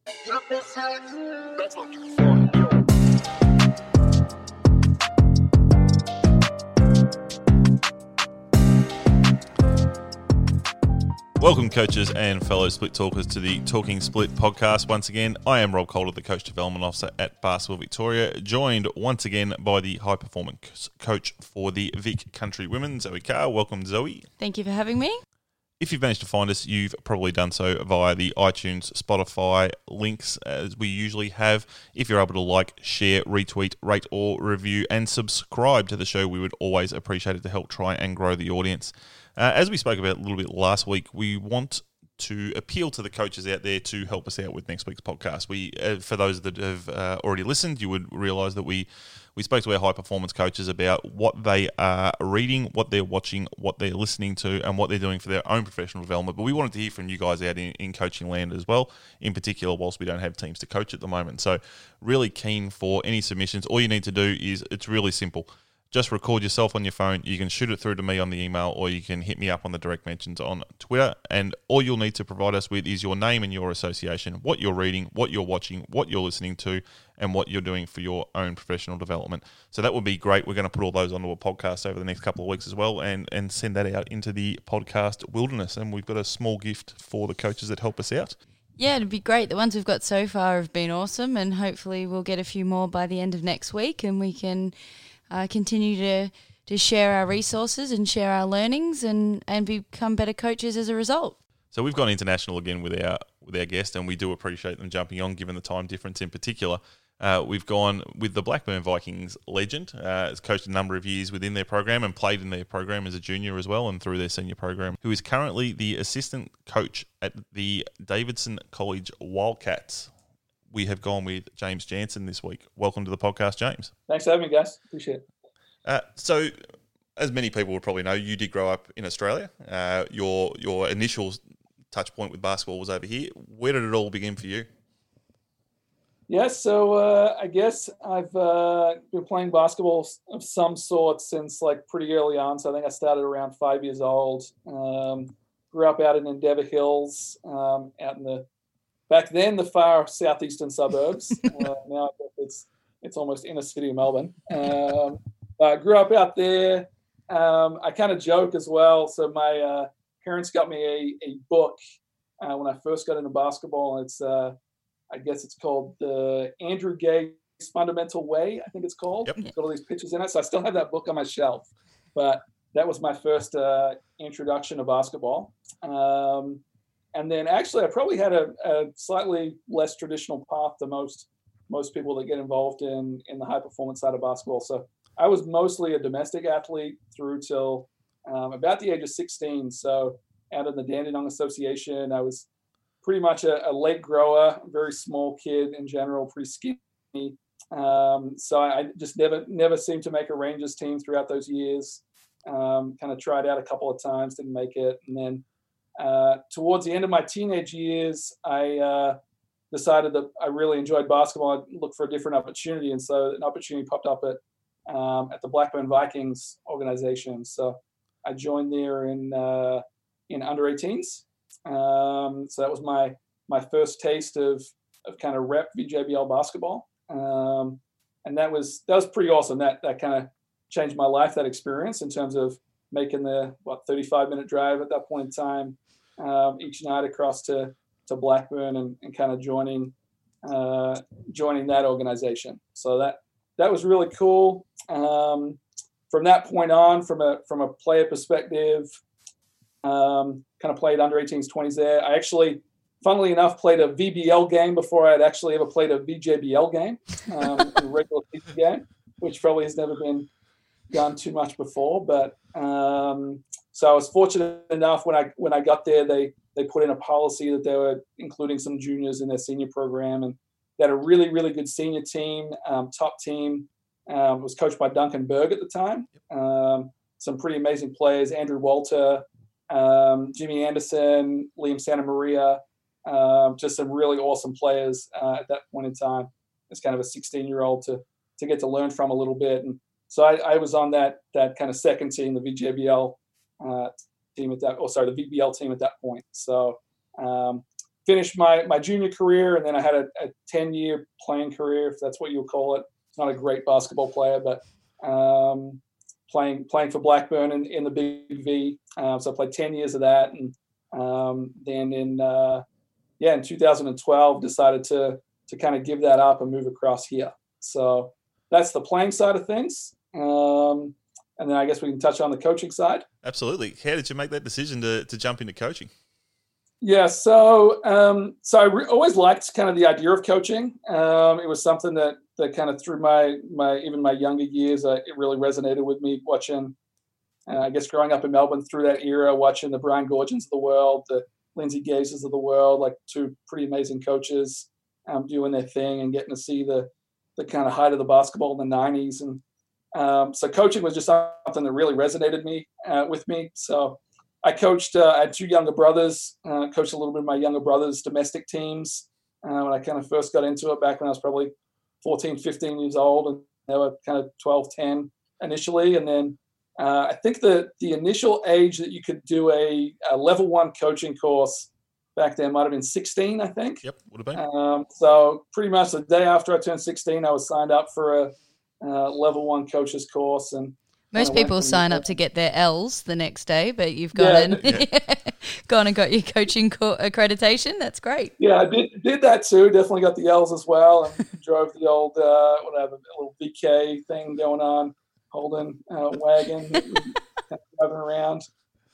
Welcome, coaches and fellow Split Talkers, to the Talking Split podcast. Once again, I am Rob Calder, the Coach Development Officer at Basketball Victoria, joined once again by the High Performance Coach for the Vic Country Women, Zoe Carr. Welcome, Zoe. Thank you for having me. If you've managed to find us, you've probably done so via the iTunes, Spotify links, as we usually have. If you're able to like, share, retweet, rate or review, and subscribe to the show, we would always appreciate it to help try and grow the audience. As we spoke about a little bit last week, we want to appeal to the coaches out there to help us out with next week's podcast. We, for those that have already listened, you would realise that we spoke to our high-performance coaches about what they are reading, what they're watching, what they're listening to, and what they're doing for their own professional development. But we wanted to hear from you guys out in coaching land as well, in particular, whilst we don't have teams to coach at the moment. So really keen for any submissions. All you need to do is, it's really simple. Just record yourself on your phone. You can shoot it through to me on the email, or you can hit me up on the direct mentions on Twitter. And all you'll need to provide us with is your name and your association, what you're reading, what you're watching, what you're listening to, and what you're doing for your own professional development. So that would be great. We're going to put all those onto a podcast over the next couple of weeks as well, and send that out into the podcast wilderness. And we've got a small gift for the coaches that help us out. Yeah, it'd be great. The ones we've got so far have been awesome, and hopefully we'll get a few more by the end of next week, and we can continue to share our resources and share our learnings and become better coaches as a result. So we've gone international again with our guest, and we do appreciate them jumping on, given the time difference in particular. We've gone with the Blackburn Vikings legend. Has coached a number of years within their program and played in their program as a junior as well and through their senior program, who is currently the assistant coach at the Davidson College Wildcats. We have gone with James Jansen this week. Welcome to the podcast, James. Thanks for having me, guys. Appreciate it. So, as many people would probably know, you did grow up in Australia. Your initial touch point with basketball was over here. Where did it all begin for you? Yes, so I guess I've been playing basketball of some sort since like pretty early on. So I think I started around 5 years old. Grew up out in Endeavour Hills, out in the back then the far southeastern suburbs. Now it's almost inner city of Melbourne. I grew up out there. I kind of joke as well. So my parents got me a book when I first got into basketball. And it's I guess it's called the Andrew Gay's Fundamental Way, I think it's called. Yep. It's got all these pictures in it. So I still have that book on my shelf. But that was my first introduction to basketball. And then actually I probably had a slightly less traditional path to most people that get involved in the high performance side of basketball. So I was mostly a domestic athlete through till about the age of 16. So out in the Dandenong Association, I was pretty much a late grower, very small kid in general, pretty skinny. So I just never seemed to make a Rangers team throughout those years. Kind of tried out a couple of times, didn't make it. And then towards the end of my teenage years, I decided that I really enjoyed basketball. I'd look for a different opportunity. And so an opportunity popped up at the Blackburn Vikings organization. So I joined there in under 18s. So that was my first taste of kind of rep VJBL basketball. And that was pretty awesome. That kind of changed my life, that experience, in terms of making the 35-minute drive at that point in time each night across to Blackburn and kind of joining that organization. So that was really cool. From that point on, from a player perspective, kind of played under 18s, 20s there. I actually, funnily enough, played a VBL game before I'd actually ever played a VJBL game, a regular season game, which probably has never been done too much before. But so I was fortunate enough when I got there, they put in a policy that they were including some juniors in their senior program, and they had a really, really good senior team, top team. Was coached by Duncan Berg at the time. Some pretty amazing players: Andrew Walter, Jimmy Anderson, Liam Santa Maria. Just some really awesome players at that point in time. As kind of a 16-year-old to get to learn from a little bit, and so I was on that kind of second team, the VJBL team the VBL team at that point. So finished my junior career, and then I had a 10-year playing career, if that's what you'll call it. Not a great basketball player, but playing for Blackburn in the Big V. So I played 10 years of that, and then in 2012 decided to kind of give that up and move across here. So that's the playing side of things. And then I guess we can touch on the coaching side. Absolutely. How did you make that decision to jump into coaching? Yeah, so I always liked kind of the idea of coaching. It was something that kind of through my even my younger years, it really resonated with me watching. I guess growing up in Melbourne through that era, watching the Brian Gorgins of the world, the Lindsay Gazes of the world, like two pretty amazing coaches doing their thing and getting to see the kind of height of the basketball in the 90s. And so coaching was just something that really resonated with me. So I coached, I had two younger brothers, coached a little bit of my younger brothers' domestic teams when I kind of first got into it back when I was probably 14, 15 years old. And they were kind of 12, 10 initially. And then I think the initial age that you could do a level 1 coaching course back then might have been 16, I think. Yep, would have been. So pretty much the day after I turned 16, I was signed up for a level 1 coaches course. And most people sign up to get their L's the next day, but you've gone gone and got your coaching accreditation. That's great. Yeah, I did that too. Definitely got the L's as well, and drove the old whatever little VK thing going on, Holden wagon, driving around.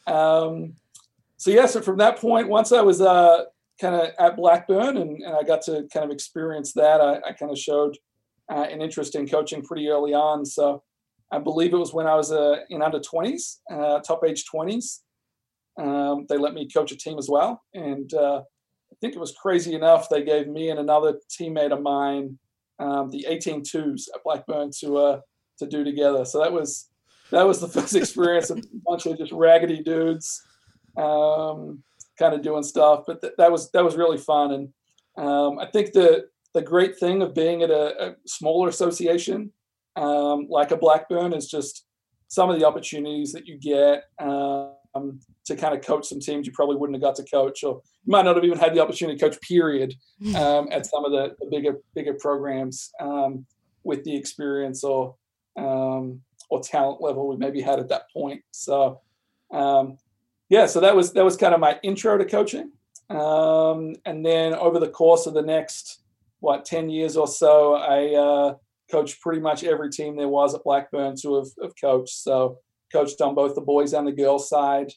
So from that point, once I was kind of at Blackburn and I got to kind of experience that, I kind of showed an interest in coaching pretty early on. So I believe it was when I was in under 20s, top age 20s. They let me coach a team as well. And I think it was crazy enough, they gave me and another teammate of mine the 18-2s at Blackburn to do together. So that was the first experience of a bunch of just raggedy dudes kind of doing stuff. But that was really fun. And I think the great thing of being at a smaller association like a Blackburn is just some of the opportunities that you get to kind of coach some teams you probably wouldn't have got to coach, or you might not have even had the opportunity to coach, period, at some of the bigger programs with the experience or talent level we maybe had at that point. So so that was kind of my intro to coaching. And then over the course of the next 10 years or so, I coached pretty much every team there was at Blackburn to have coached. So coached on both the boys and the girls side.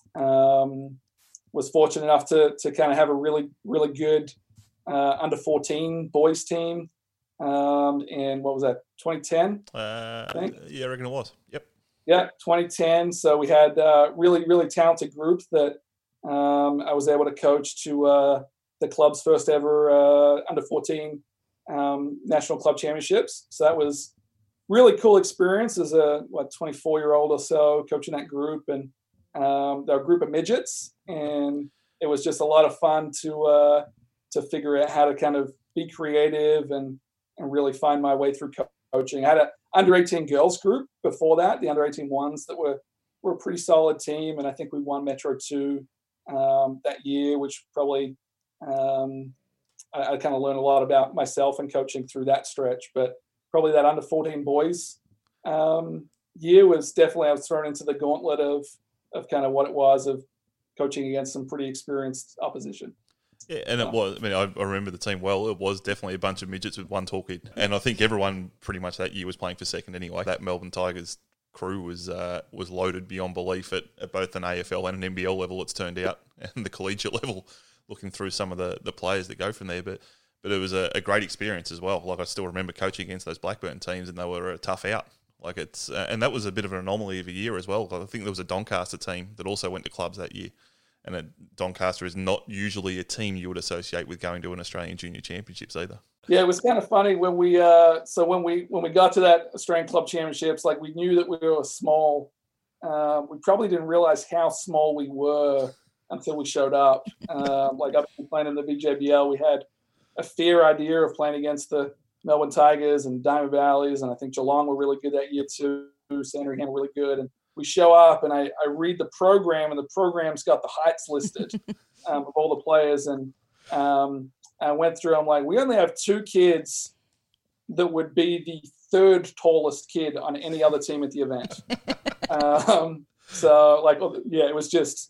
Was fortunate enough to kind of have a really, really good under 14 boys team. And what was that, 2010? I think? Yeah, I reckon it was. Yep. Yeah, 2010. So we had a really, really talented group that I was able to coach to the club's first ever under 14 national club championships. So that was really cool experience as a 24-year-old or so coaching that group, and they're a group of midgets, and it was just a lot of fun to figure out how to kind of be creative and really find my way through coaching. I had an under 18 girls group before that, the under 18 ones that were a pretty solid team, and I think we won Metro 2 that year, which probably I kind of learned a lot about myself and coaching through that stretch. But probably that under 14 boys year was definitely, I was thrown into the gauntlet of kind of what it was of coaching against some pretty experienced opposition. Yeah, and it was, I remember the team well. It was definitely a bunch of midgets with one tall kid. And I think everyone pretty much that year was playing for second anyway. That Melbourne Tigers crew was loaded beyond belief at both an AFL and an NBL level, it's turned out, and the collegiate level, looking through some of the players that go from there. But it was a great experience as well. Like, I still remember coaching against those Blackburn teams, and they were a tough out. Like, it's and that was a bit of an anomaly of a year as well. I think there was a Doncaster team that also went to clubs that year. And Doncaster is not usually a team you would associate with going to an Australian Junior Championships either. Yeah, it was kind of funny when we got to that Australian Club Championships. Like, we knew that we were small. We probably didn't realize how small we were until we showed up. Like, up playing in the BJBL, we had a fair idea of playing against the Melbourne Tigers and Diamond Valleys, and I think Geelong were really good that year too. Sandringham were really good, and we show up, and I read the program, and the program's got the heights listed of all the players, and I went through, I'm like, we only have 2 kids that would be the 3rd tallest kid on any other team at the event. So like, yeah, it was just,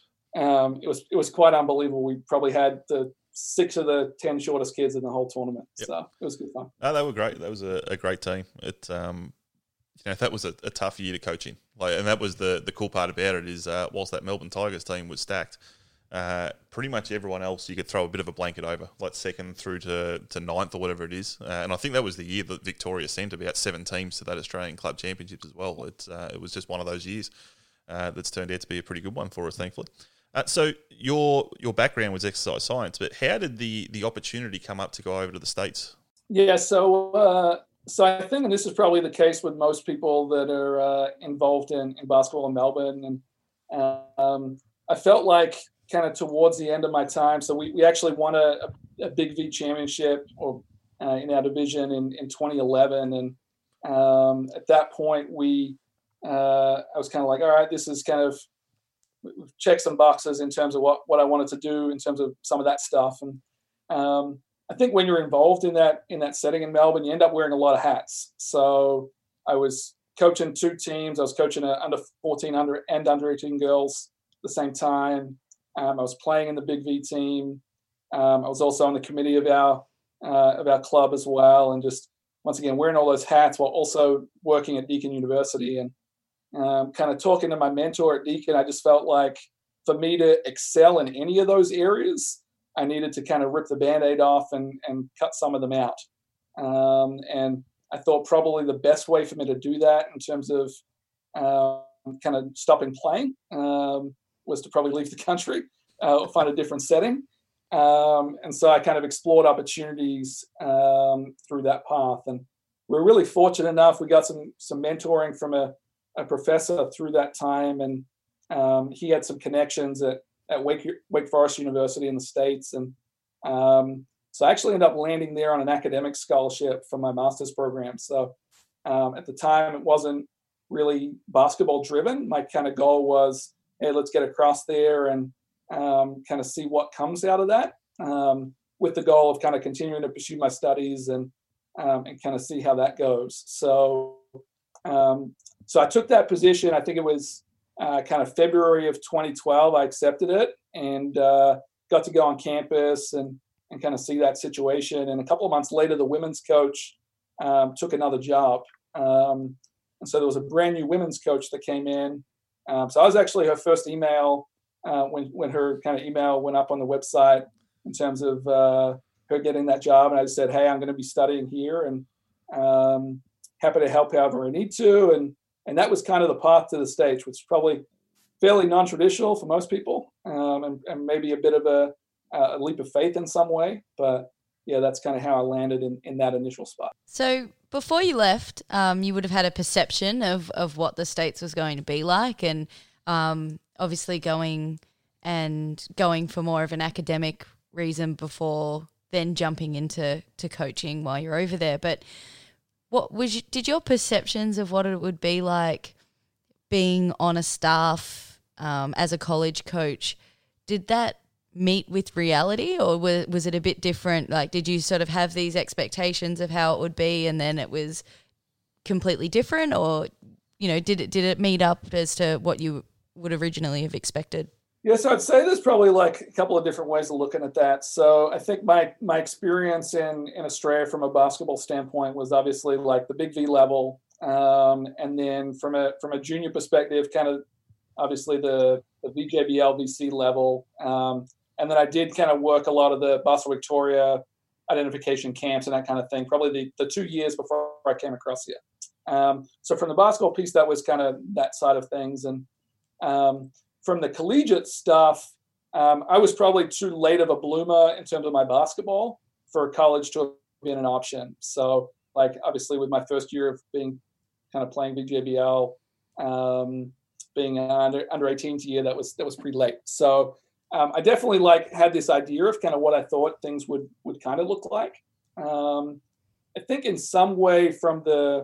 it was quite unbelievable. We probably had the 6 of the 10 shortest kids in the whole tournament. Yep. So it was good fun. Oh, they were great. That was a great team. It, that was a tough year to coach in. And that was the cool part about it is whilst that Melbourne Tigers team was stacked, pretty much everyone else you could throw a bit of a blanket over, like 2nd through to 9th or whatever it is. And I think that was the year that Victoria sent about 7 teams to that Australian Club Championships as well. It was just one of those years that's turned out to be a pretty good one for us, thankfully. So your background was exercise science, but how did the opportunity come up to go over to the States? Yeah, so I think, and this is probably the case with most people that are involved in basketball in Melbourne, and I felt like kind of towards the end of my time, so we actually won a Big V championship or in our division in 2011, and at that point I was kind of like, all right, this is kind of check some boxes in terms of what I wanted to do in terms of some of that stuff. And I think when you're involved in that setting in Melbourne, you end up wearing a lot of hats. So I was coaching 2 teams. I was coaching under 14 and under 18 girls at the same time. I was playing in the Big V team. I was also on the committee of our club as well. And just once again, wearing all those hats while also working at Deakin University. And kind of talking to my mentor at Deakin, I just felt like for me to excel in any of those areas, I needed to kind of rip the Band-Aid off and cut some of them out. And I thought probably the best way for me to do that in terms of kind of stopping playing was to probably leave the country or find a different setting. And so I kind of explored opportunities through that path. And we were really fortunate enough. We got some mentoring from a professor through that time, and he had some connections at Wake Forest University in the States, and so I actually ended up landing there on an academic scholarship for my master's program. So at the time, it wasn't really basketball driven. My kind of goal was, hey, let's get across there and kind of see what comes out of that, with the goal of kind of continuing to pursue my studies and kind of see how that goes. So I took that position. I think it was kind of February of 2012. I accepted it and got to go on campus and kind of see that situation. And a couple of months later, the women's coach took another job. And so there was a brand new women's coach that came in. So I was actually her first email when her kind of email went up on the website in terms of her getting that job. And I just said, hey, I'm going to be studying here and happy to help however I need to. And that was kind of the path to the States, which is probably fairly non-traditional for most people, and maybe a bit of a leap of faith in some way. But yeah, that's kind of how I landed in that initial spot. So before you left, you would have had a perception of what the States was going to be like, and obviously going for more of an academic reason before then jumping into coaching while you're over there. But did your perceptions of what it would be like being on a staff as a college coach, did that meet with reality, or was it a bit different? Like, did you sort of have these expectations of how it would be and then it was completely different, or, did it meet up as to what you would originally have expected? Yeah, so I'd say there's probably like a couple of different ways of looking at that. So I think my experience in Australia from a basketball standpoint was obviously like the Big V level, and then from a junior perspective, kind of obviously the VJBL VC level, and then I did kind of work a lot of the Basketball Victoria identification camps and that kind of thing. Probably the 2 years before I came across here. So from the basketball piece, that was kind of that side of things, and from the collegiate stuff, I was probably too late of a bloomer in terms of my basketball for college to have been an option. So, like, obviously with my first year of being kind of playing VJBL, being an under 18 year, that was pretty late. So I definitely had this idea of kind of what I thought things would kind of look like. I think in some way from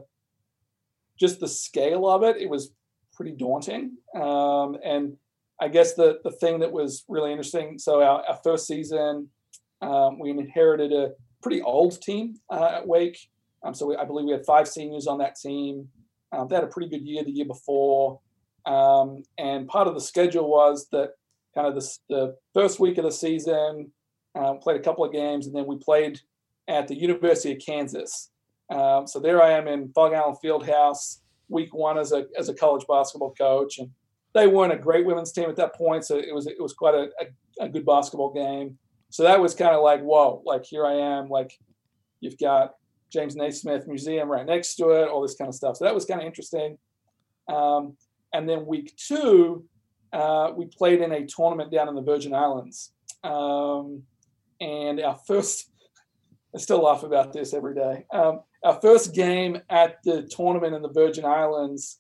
just the scale of it, it was pretty daunting. And I guess the thing that was really interesting, so our first season, We inherited a pretty old team at Wake. I believe we had 5 seniors on that team. They had a pretty good year the year before. And part of the schedule was that kind of the first week of the season, played a couple of games, and then we played at the University of Kansas. So there I am in Fog Allen Fieldhouse, week 1 as a college basketball coach. And they weren't a great women's team at that point, so it was quite a good basketball game. So that was kind of like, whoa, like here I am, like you've got James Naismith Museum right next to it, all this kind of stuff. So that was kind of interesting. And then week 2, we played in a tournament down in the Virgin Islands. And our first, I still laugh about this every day. Our first game at the tournament in the Virgin Islands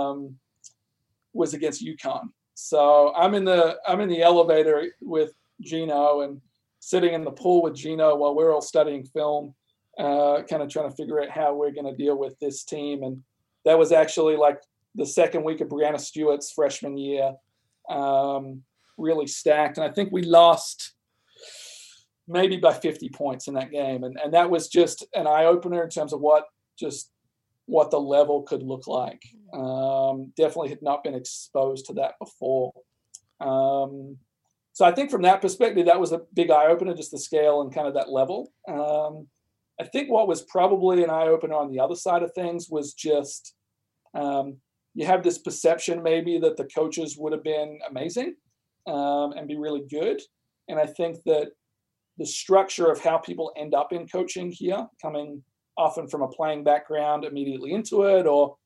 was against UConn. So I'm in the elevator with Gino and sitting in the pool with Gino while we're all studying film, kind of trying to figure out how we're going to deal with this team. And that was actually like the second week of Brianna Stewart's freshman year, really stacked. And I think we lost maybe by 50 points in that game. And that was just an eye-opener in terms of what the level could look like. Definitely had not been exposed to that before. So I think from that perspective, that was a big eye-opener, just the scale and kind of that level. I think what was probably an eye-opener on the other side of things was just you have this perception maybe that the coaches would have been amazing and be really good. And I think that the structure of how people end up in coaching here, coming often from a playing background immediately into it, or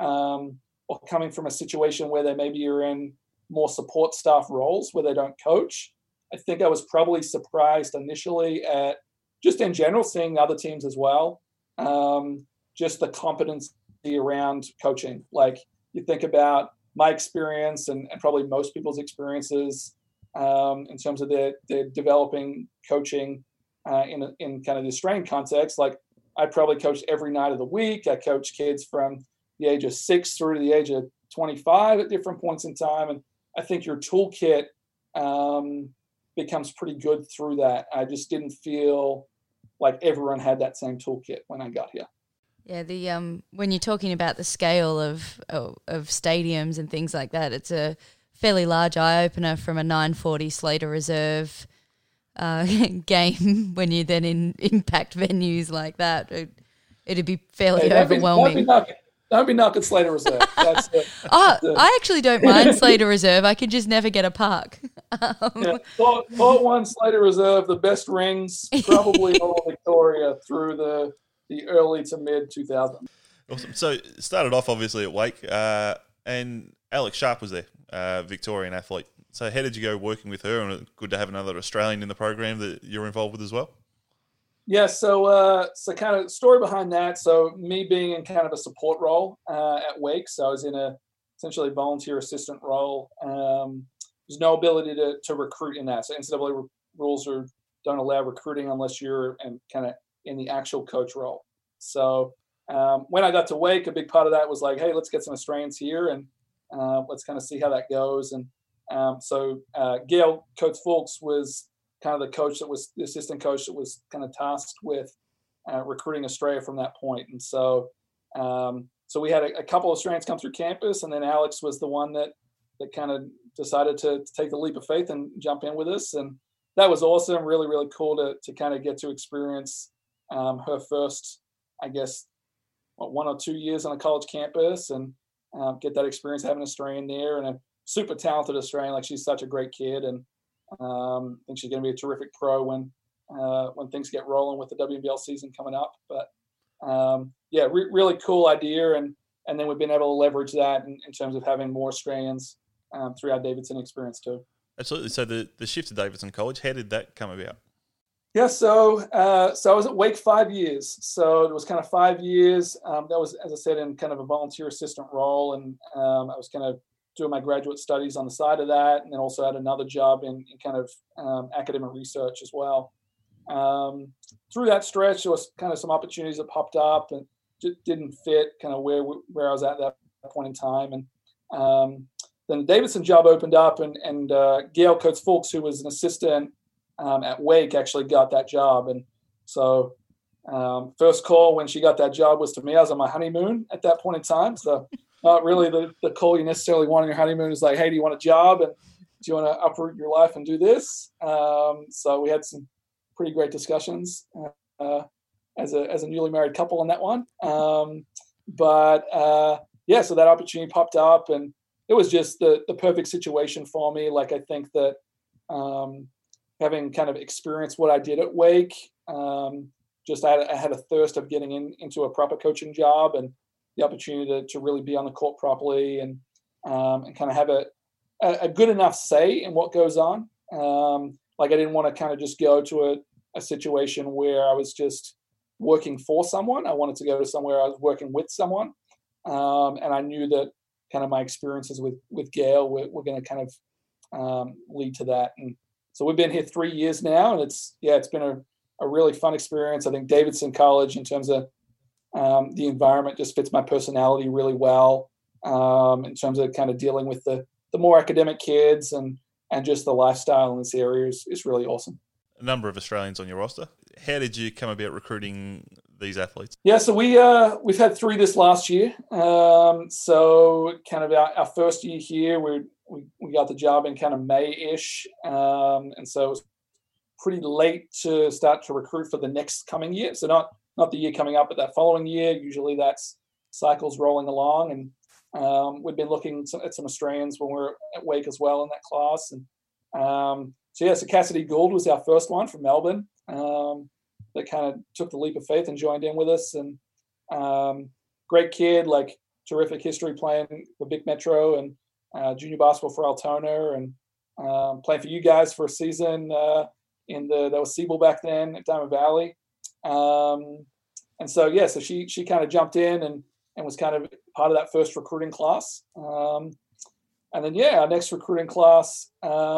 coming from a situation where they maybe are in more support staff roles where they don't coach. I think I was probably surprised initially at just in general seeing other teams as well, just the competency around coaching. Like you think about my experience and probably most people's experiences in terms of their developing coaching in kind of the Australian context. Like I probably coached every night of the week. I coached kids from the age of 6 through to the age of 25 at different points in time. And I think your toolkit becomes pretty good through that. I just didn't feel like everyone had that same toolkit when I got here. Yeah, the when you're talking about the scale of stadiums and things like that, it's a fairly large eye opener from a 9:40 Slater Reserve game when you're then in impact venues like that. It'd be fairly overwhelming. Don't be knocking Slater Reserve. I actually don't mind Slater Reserve. I could just never get a park. Thought one Slater Reserve, the best rings probably all Victoria through the early to mid 2000s. Awesome. So it started off obviously at Wake, and Alex Sharp was there, Victorian athlete. So how did you go working with her? And good to have another Australian in the program that you're involved with as well. Yeah, so kind of story behind that. So me being in kind of a support role at Wake, so I was in a essentially volunteer assistant role. There's no ability to recruit in that. So NCAA rules don't allow recruiting unless you're kind of in the actual coach role. So when I got to Wake, a big part of that was like, hey, let's get some Australians here and let's kind of see how that goes. And so Gail Coates-Fulks was kind of the assistant coach that was kind of tasked with recruiting Australia from that point. And so we had a couple of Australians come through campus, and then Alex was the one that kind of decided to take the leap of faith and jump in with us. And that was awesome. Really, really cool to kind of get to experience her first, I guess, 1 or 2 years on a college campus and get that experience having an Australian there and a super talented Australian. Like she's such a great kid. And I think she's going to be a terrific pro when things get rolling with the WNBL season coming up. But really cool idea, and then we've been able to leverage that in terms of having more Australians through our Davidson experience too. Absolutely. So the shift to Davidson College, how did that come about? Yeah, so I was at Wake 5 years. So it was kind of 5 years. That was, as I said, in kind of a volunteer assistant role, and I was kind of doing my graduate studies on the side of that, and then also had another job in kind of academic research as well. Through that stretch, there was kind of some opportunities that popped up and just didn't fit kind of where I was at that point in time. And then the Davidson job opened up, and Gail Coates-Fulks, who was an assistant at Wake actually got that job. And so first call when she got that job was to me. I was on my honeymoon at that point in time. So not really the call you necessarily want on your honeymoon is like, hey, do you want a job? And do you want to uproot your life and do this? So we had some pretty great discussions as a newly married couple on that one. So that opportunity popped up, and it was just the perfect situation for me. Like, I think that having kind of experienced what I did at Wake, I had a thirst of getting into a proper coaching job, and the opportunity to really be on the court properly and kind of have a good enough say in what goes on. Like, I didn't want to kind of just go to a situation where I was just working for someone. I wanted to go to somewhere I was working with someone. And I knew that kind of my experiences with Gail were going to kind of lead to that. And so we've been here 3 years now, and it's been a really fun experience. I think Davidson College, in terms of the environment, just fits my personality really well, in terms of kind of dealing with the more academic kids and just the lifestyle in this area is really awesome. A number of Australians on your roster. How did you come about recruiting these athletes? Yeah, so we've had 3 this last year. So kind of our first year here, we got the job in kind of May-ish, and so it was pretty late to start to recruit for the next coming year. So not the year coming up, but that following year. Usually that's cycles rolling along, and we've been looking at some Australians when we were at Wake as well in that class. And so Cassidy Gould was our first one from Melbourne. That kind of took the leap of faith and joined in with us. And great kid, like terrific history playing for Vic Metro and junior basketball for Altona, and playing for you guys for a season that was Siebel back then at Diamond Valley. So she kind of jumped in and was kind of part of that first recruiting class. Our next recruiting class,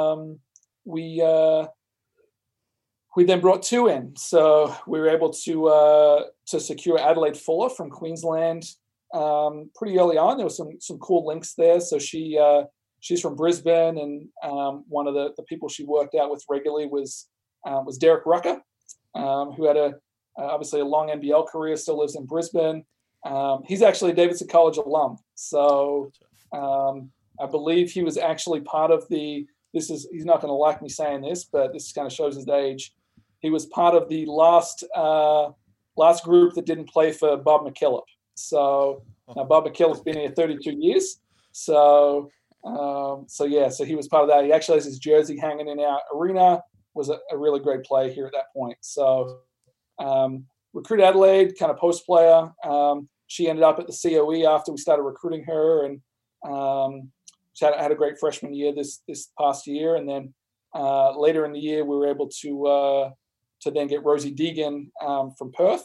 we then brought 2 in. So we were able to secure Adelaide Fuller from Queensland pretty early on. There was some cool links there. So she's from Brisbane, and one of the people she worked out with regularly was Derek Rucker, who had obviously a long NBL career, still lives in Brisbane. He's actually a Davidson College alum. So I believe he was actually part of he's not going to like me saying this, but this kind of shows his age. He was part of the last group that didn't play for Bob McKillop. So Bob McKillop's been here 32 years. So he was part of that. He actually has his jersey hanging in our arena. Was a really great player here at that point. So recruit Adelaide, kind of post player. She ended up at the COE after we started recruiting her, and she had a great freshman year this past year. And then later in the year, we were able to then get Rosie Deegan from Perth.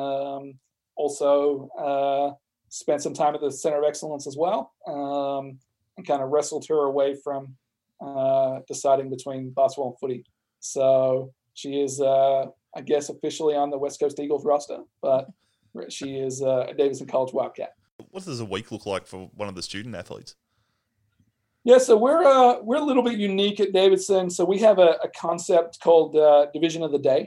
Also spent some time at the Center of Excellence as well, and kind of wrestled her away from deciding between basketball and footy. So she is, I guess, officially on the West Coast Eagles roster, but she is a Davidson College Wildcat. What does a week look like for one of the student athletes? Yeah, so we're a little bit unique at Davidson. So we have a concept called Division of the Day.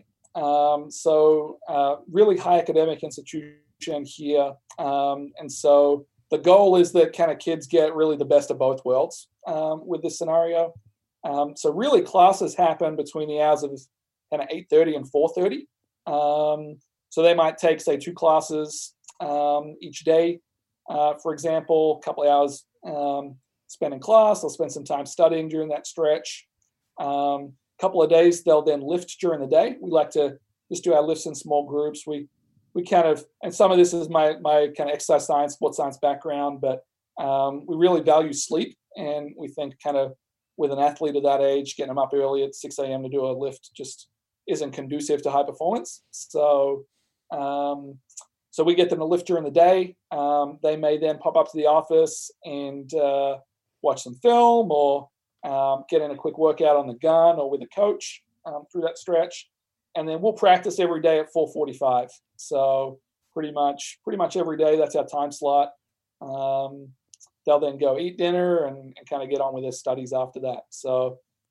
Really high academic institution here. And so the goal is that kind of kids get really the best of both worlds with this scenario. So really classes happen between the hours of kind of 8:30 and 4:30. So they might take, say, 2 classes each day. For example, a couple of hours spent in class. They'll spend some time studying during that stretch. Couple of days, they'll then lift during the day. We like to just do our lifts in small groups. We kind of, and some of this is my kind of exercise science, sports science background, but we really value sleep. And we think kind of with an athlete of that age, getting them up early at 6 a.m. to do a lift just isn't conducive to high performance. So we get them to lift during the day. They may then pop up to the office and watch some film or get in a quick workout on the gun or with a coach through that stretch. And then we'll practice every day at 4:45. So pretty much every day, that's our time slot. They'll then go eat dinner and kind of get on with their studies after that. So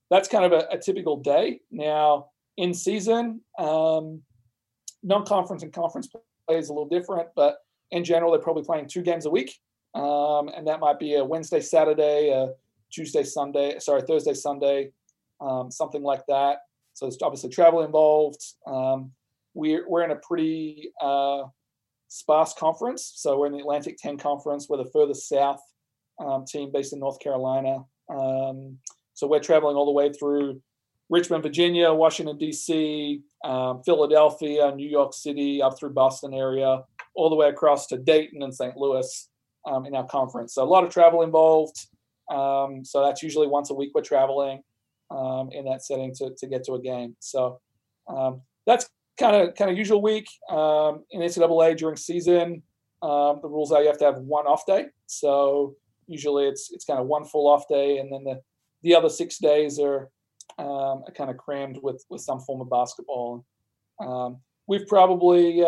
that's kind of a typical day. Now, in season, non-conference and conference play is a little different, but in general, they're probably playing 2 games a week. And that might be a Wednesday, Saturday, a Thursday, Sunday, something like that. So it's obviously travel involved. We're in a pretty sparse conference. So we're in the Atlantic 10 Conference. We're the furthest south team based in North Carolina. So we're traveling all the way through Richmond, Virginia, Washington, D.C., Philadelphia, New York City, up through Boston area, all the way across to Dayton and St. Louis in our conference. So a lot of travel involved. So that's usually once a week we're traveling in that setting to get to a game. So that's kind of usual week. In NCAA during season, the rules are you have to have 1 off day. So usually it's kind of 1 full off day, and then the other 6 days are kind of crammed with some form of basketball. We've probably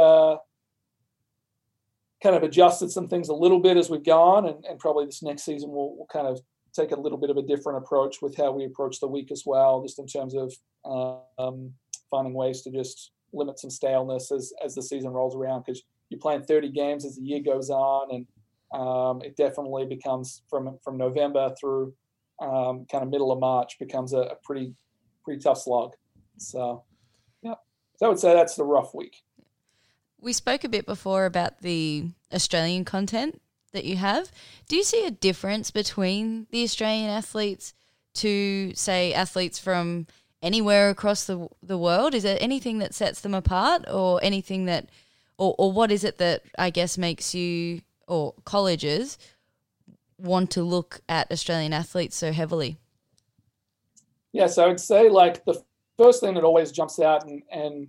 kind of adjusted some things a little bit as we've gone, and probably this next season we'll kind of take a little bit of a different approach with how we approach the week as well, just in terms of finding ways to just limit some staleness as the season rolls around, because you're playing 30 games as the year goes on, and it definitely becomes from November through kind of middle of March becomes a pretty tough slog. So, yeah. So I would say that's the rough week. We spoke a bit before about the Australian content that you have. Do you see a difference between the Australian athletes to, say, athletes from anywhere across the world? Is there anything that sets them apart, or anything that, or what is it that I guess makes you or colleges want to look at Australian athletes so heavily? Yeah, so I would say like the first thing that always jumps out, and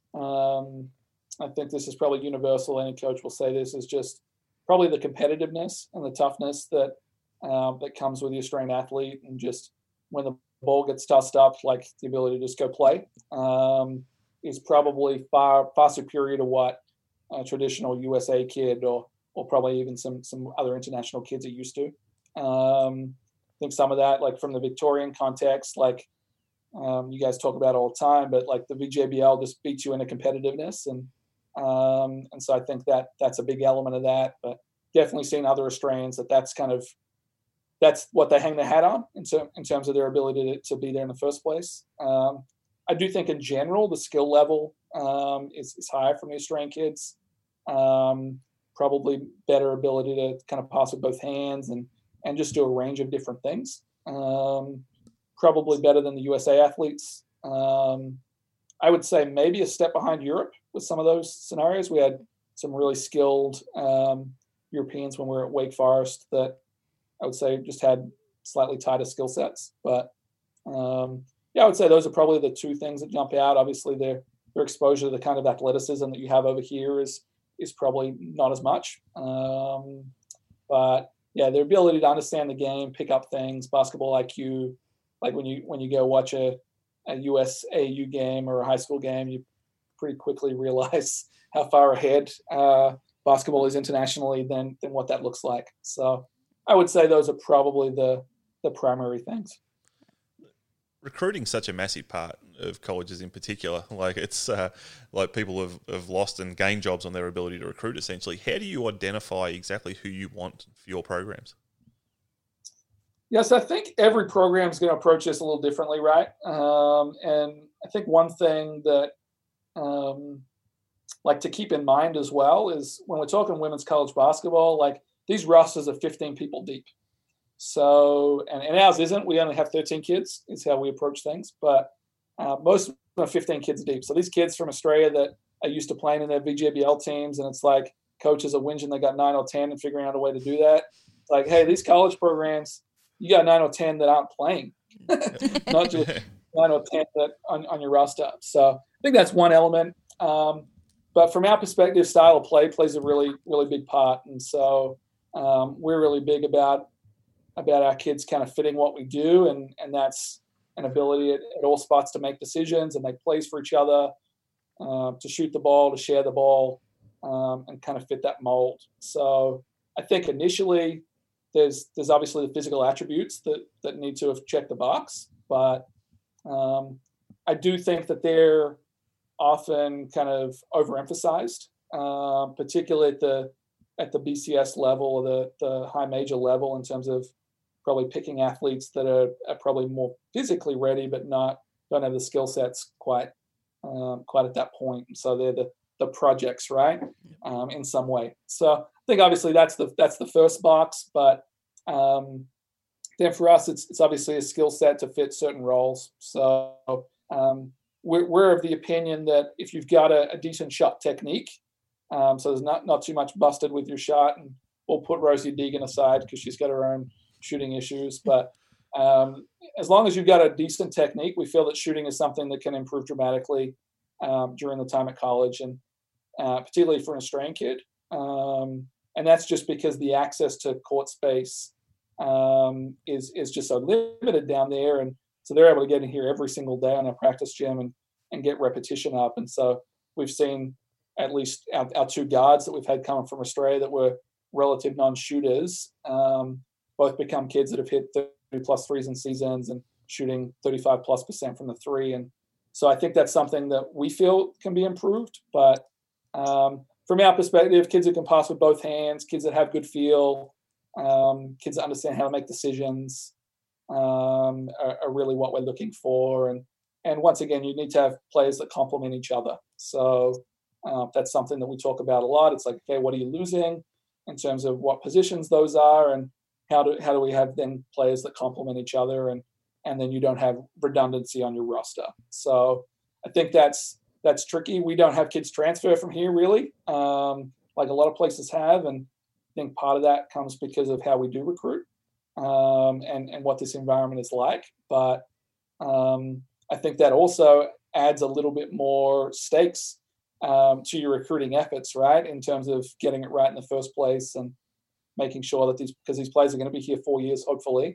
I think this is probably universal, any coach will say this, is just probably the competitiveness and the toughness that comes with the Australian athlete, and just when the ball gets tossed up, like the ability to just go play is probably far superior to what a traditional USA kid or probably even some other international kids are used to. I think some of that, like from the Victorian context, like you guys talk about all the time, but like the VJBL just beats you into competitiveness, and so I think that's a big element of that. But definitely seeing other Australians that's what they hang their hat on in terms of their ability to be there in the first place. I do think in general the skill level is higher from the Australian kids. Probably better ability to kind of pass with both hands and just do a range of different things. Probably better than the USA athletes. I would say maybe a step behind Europe with some of those scenarios. We had some really skilled Europeans when we were at Wake Forest that I would say just had slightly tighter skill sets. But I would say those are probably the 2 things that jump out. Obviously, their exposure to the kind of athleticism that you have over here is probably not as much. But yeah, their ability to understand the game, pick up things, basketball IQ, like when you go watch a USAU game or a high school game, you pretty quickly realize how far ahead basketball is internationally than what that looks like. So I would say those are probably the primary things. Recruiting such a massive part of colleges in particular. Like it's like people have lost and gained jobs on their ability to recruit essentially. How do you identify exactly who you want for your programs? Yes, I think every program is going to approach this a little differently, right? And I think one thing that like to keep in mind as well is when we're talking women's college basketball, like these rosters are 15 people deep. So, and ours isn't. We only have 13 kids is how we approach things. But most of them are 15 kids deep. So these kids from Australia that are used to playing in their VJBL teams, and it's like coaches are whinging they got 9 or 10 and figuring out a way to do that. It's like, hey, these college programs, you got 9 or 10 that aren't playing, not just 9 or 10 that on your roster. So I think that's one element. But from our perspective, style of play plays a really, really big part. And so we're really big about our kids kind of fitting what we do. And that's an ability at all spots to make decisions and make plays for each other, to shoot the ball, to share the ball, and kind of fit that mold. So I think initially there's obviously the physical attributes that need to have checked the box, but I do think that they're often kind of overemphasized, particularly at the BCS level or the high major level, in terms of probably picking athletes that are probably more physically ready but don't have the skill sets quite at that point. And so they're the projects, right? In some way. So I think obviously that's the first box, but then for us, it's obviously a skill set to fit certain roles. So we're of the opinion that if you've got a decent shot technique, so there's not too much busted with your shot, and we'll put Rosie Deegan aside because she's got her own shooting issues, but as long as you've got a decent technique, we feel that shooting is something that can improve dramatically during the time at college, and particularly for an Australian kid. And that's just because the access to court space is just so limited down there, and so they're able to get in here every single day on our practice gym and get repetition up. And so we've seen at least our two guards that we've had coming from Australia that were relative non-shooters both become kids that have hit 30+ threes in seasons and shooting 35+% from the three. And so I think that's something that we feel can be improved. But from our perspective, kids that can pass with both hands, kids that have good feel, kids that understand how to make decisions are really what we're looking for. And once again, you need to have players that complement each other. So that's something that we talk about a lot. It's like, okay, what are you losing in terms of what positions those are, and how do we have then players that complement each other, and then you don't have redundancy on your roster. So I think that's tricky. We don't have kids transfer from here really, like a lot of places have, and I think part of that comes because of how we do recruit and what this environment is like. But I think that also adds a little bit more stakes to your recruiting efforts, right? In terms of getting it right in the first place and making sure that because these players are going to be here 4 years, hopefully,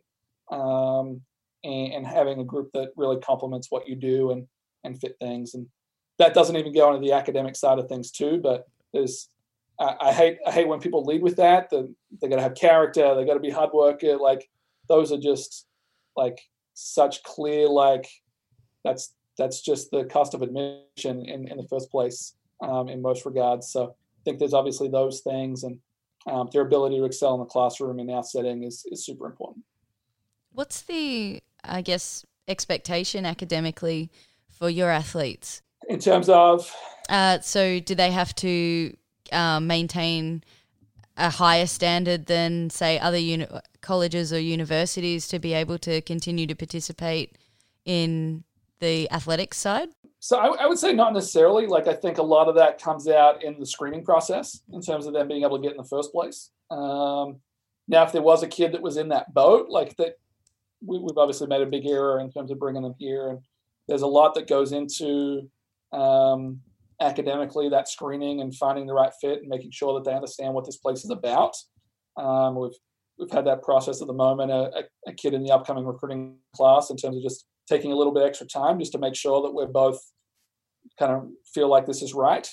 and having a group that really complements what you do and fit things. And that doesn't even go into the academic side of things too. But I hate when people lead with that. They got to have character. They got to be hard worker. Like those are just like such clear, like that's just the cost of admission in the first place in most regards. So I think there's obviously those things, and their ability to excel in the classroom in our setting is super important. What's the, I guess, expectation academically for your athletes? In terms of? So do they have to maintain a higher standard than, say, other colleges or universities to be able to continue to participate in the athletics side? So I would say not necessarily. Like I think a lot of that comes out in the screening process in terms of them being able to get in the first place. Now, if there was a kid that was in that boat, like that, we've obviously made a big error in terms of bringing them here. And there's a lot that goes into academically that screening and finding the right fit and making sure that they understand what this place is about. We've had that process at the moment, a kid in the upcoming recruiting class, in terms of just taking a little bit extra time just to make sure that we're both kind of feel like this is right.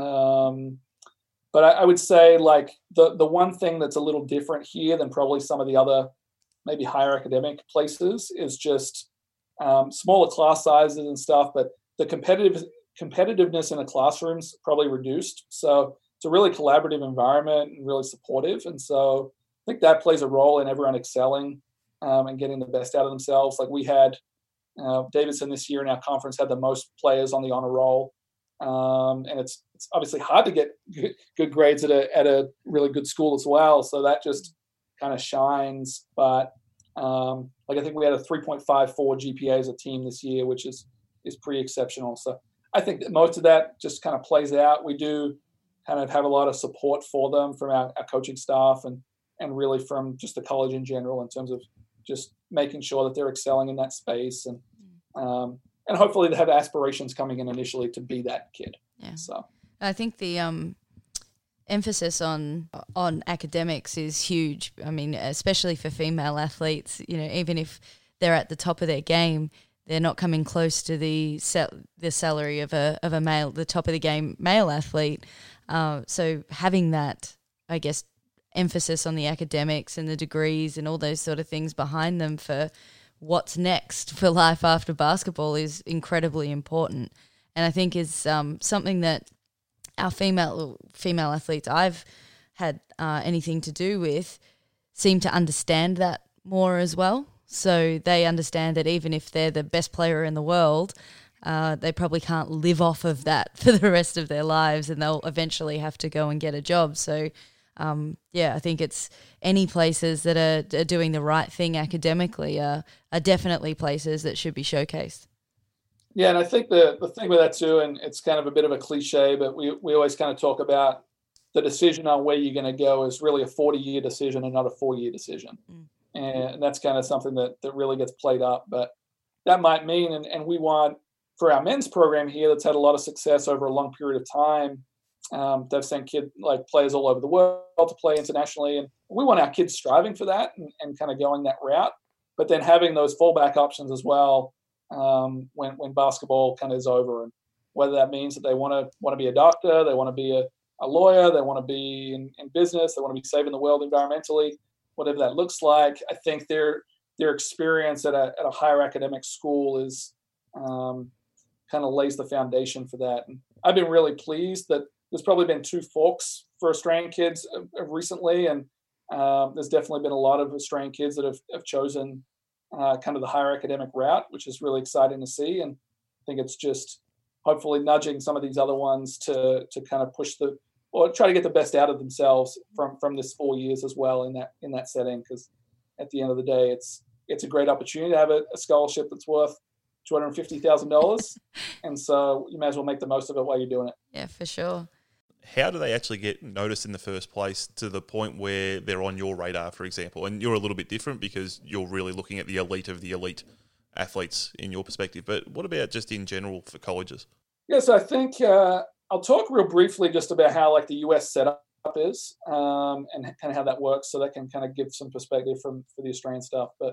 But I would say like the one thing that's a little different here than probably some of the other maybe higher academic places is just smaller class sizes and stuff, but the competitiveness in the classroom's probably reduced. So it's a really collaborative environment and really supportive. And so I think that plays a role in everyone excelling and getting the best out of themselves. Like we had Davidson this year in our conference had the most players on the honor roll. And it's obviously hard to get good grades at a really good school as well. So that just kind of shines. But like I think we had a 3.54 GPA as a team this year, which is pretty exceptional. So I think that most of that just kind of plays out. We do kind of have a lot of support for them from our coaching staff and really from just the college in general in terms of just making sure that they're excelling in that space and hopefully they have aspirations coming in initially to be that kid. Yeah. So I think the emphasis on academics is huge. I mean, especially for female athletes, you know, even if they're at the top of their game, they're not coming close to the salary of a male, the top of the game male athlete. So having that, I guess, emphasis on the academics and the degrees and all those sort of things behind them for what's next for life after basketball is incredibly important. And I think is something that our female athletes I've had anything to do with seem to understand that more as well. So they understand that even if they're the best player in the world, they probably can't live off of that for the rest of their lives, and they'll eventually have to go and get a job. So, I think it's any places that are doing the right thing academically are definitely places that should be showcased. Yeah, and I think the thing with that too, and it's kind of a bit of a cliche, but we always kind of talk about the decision on where you're going to go is really a 40-year decision and not a 4-year decision. And that's kind of something that really gets played up. But that might mean, and we want, for our men's program here that's had a lot of success over a long period of time, they've sent players all over the world to play internationally. And we want our kids striving for that and kind of going that route. But then having those fallback options as well when basketball kind of is over, and whether that means that they want to be a doctor, they want to be a lawyer, they want to be in business, they want to be saving the world environmentally, whatever that looks like. I think their experience at a higher academic school is kind of lays the foundation for that. And I've been really pleased that there's probably been 2 forks for Australian kids recently, and there's definitely been a lot of Australian kids that have chosen kind of the higher academic route, which is really exciting to see. And I think it's just hopefully nudging some of these other ones to kind of push or try to get the best out of themselves from this 4 years as well in that setting. Because at the end of the day, it's a great opportunity to have a scholarship that's worth $250,000, and so you may as well make the most of it while you're doing it. Yeah, for sure. How do they actually get noticed in the first place to the point where they're on your radar, for example? And you're a little bit different because you're really looking at the elite of the elite athletes in your perspective. But what about just in general for colleges? Yeah, so I think I'll talk real briefly just about how the US setup is and kind of how that works, so that can kind of give some perspective for the Australian stuff. But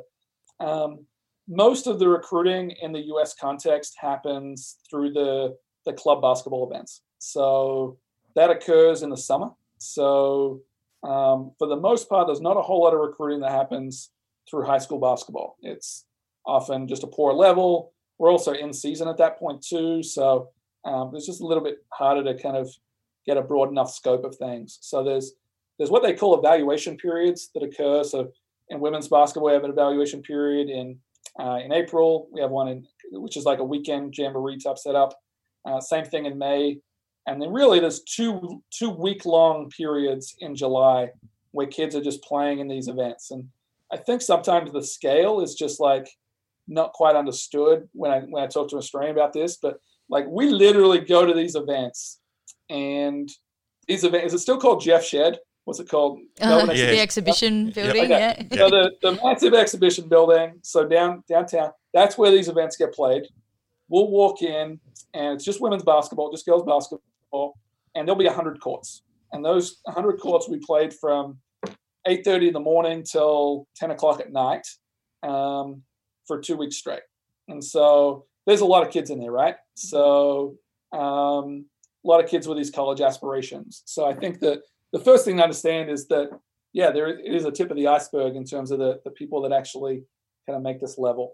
most of the recruiting in the US context happens through the club basketball events. So that occurs in the summer. So for the most part, there's not a whole lot of recruiting that happens through high school basketball. It's often just a poor level. We're also in season at that point too. So it's just a little bit harder to kind of get a broad enough scope of things. So there's what they call evaluation periods that occur. So in women's basketball, we have an evaluation period in April. We have one which is like a weekend jamboree type setup. Same thing in May. And then really there's two week-long periods in July where kids are just playing in these events. And I think sometimes the scale is just not quite understood when I talk to an Australian about this, but we literally go to these events, and these events, is it still called Jeff Shed? What's it called? The exhibition building, okay. yeah. So the massive exhibition building, so downtown, that's where these events get played. We'll walk in, and it's just women's basketball, just girls basketball, and there'll be 100 courts. And those 100 courts we played from 8:30 in the morning till 10 o'clock at night for 2 weeks straight. And so there's a lot of kids in there, right? So a lot of kids with these college aspirations. So I think that the first thing to understand is that, yeah, there is a tip of the iceberg in terms of the people that actually kind of make this level.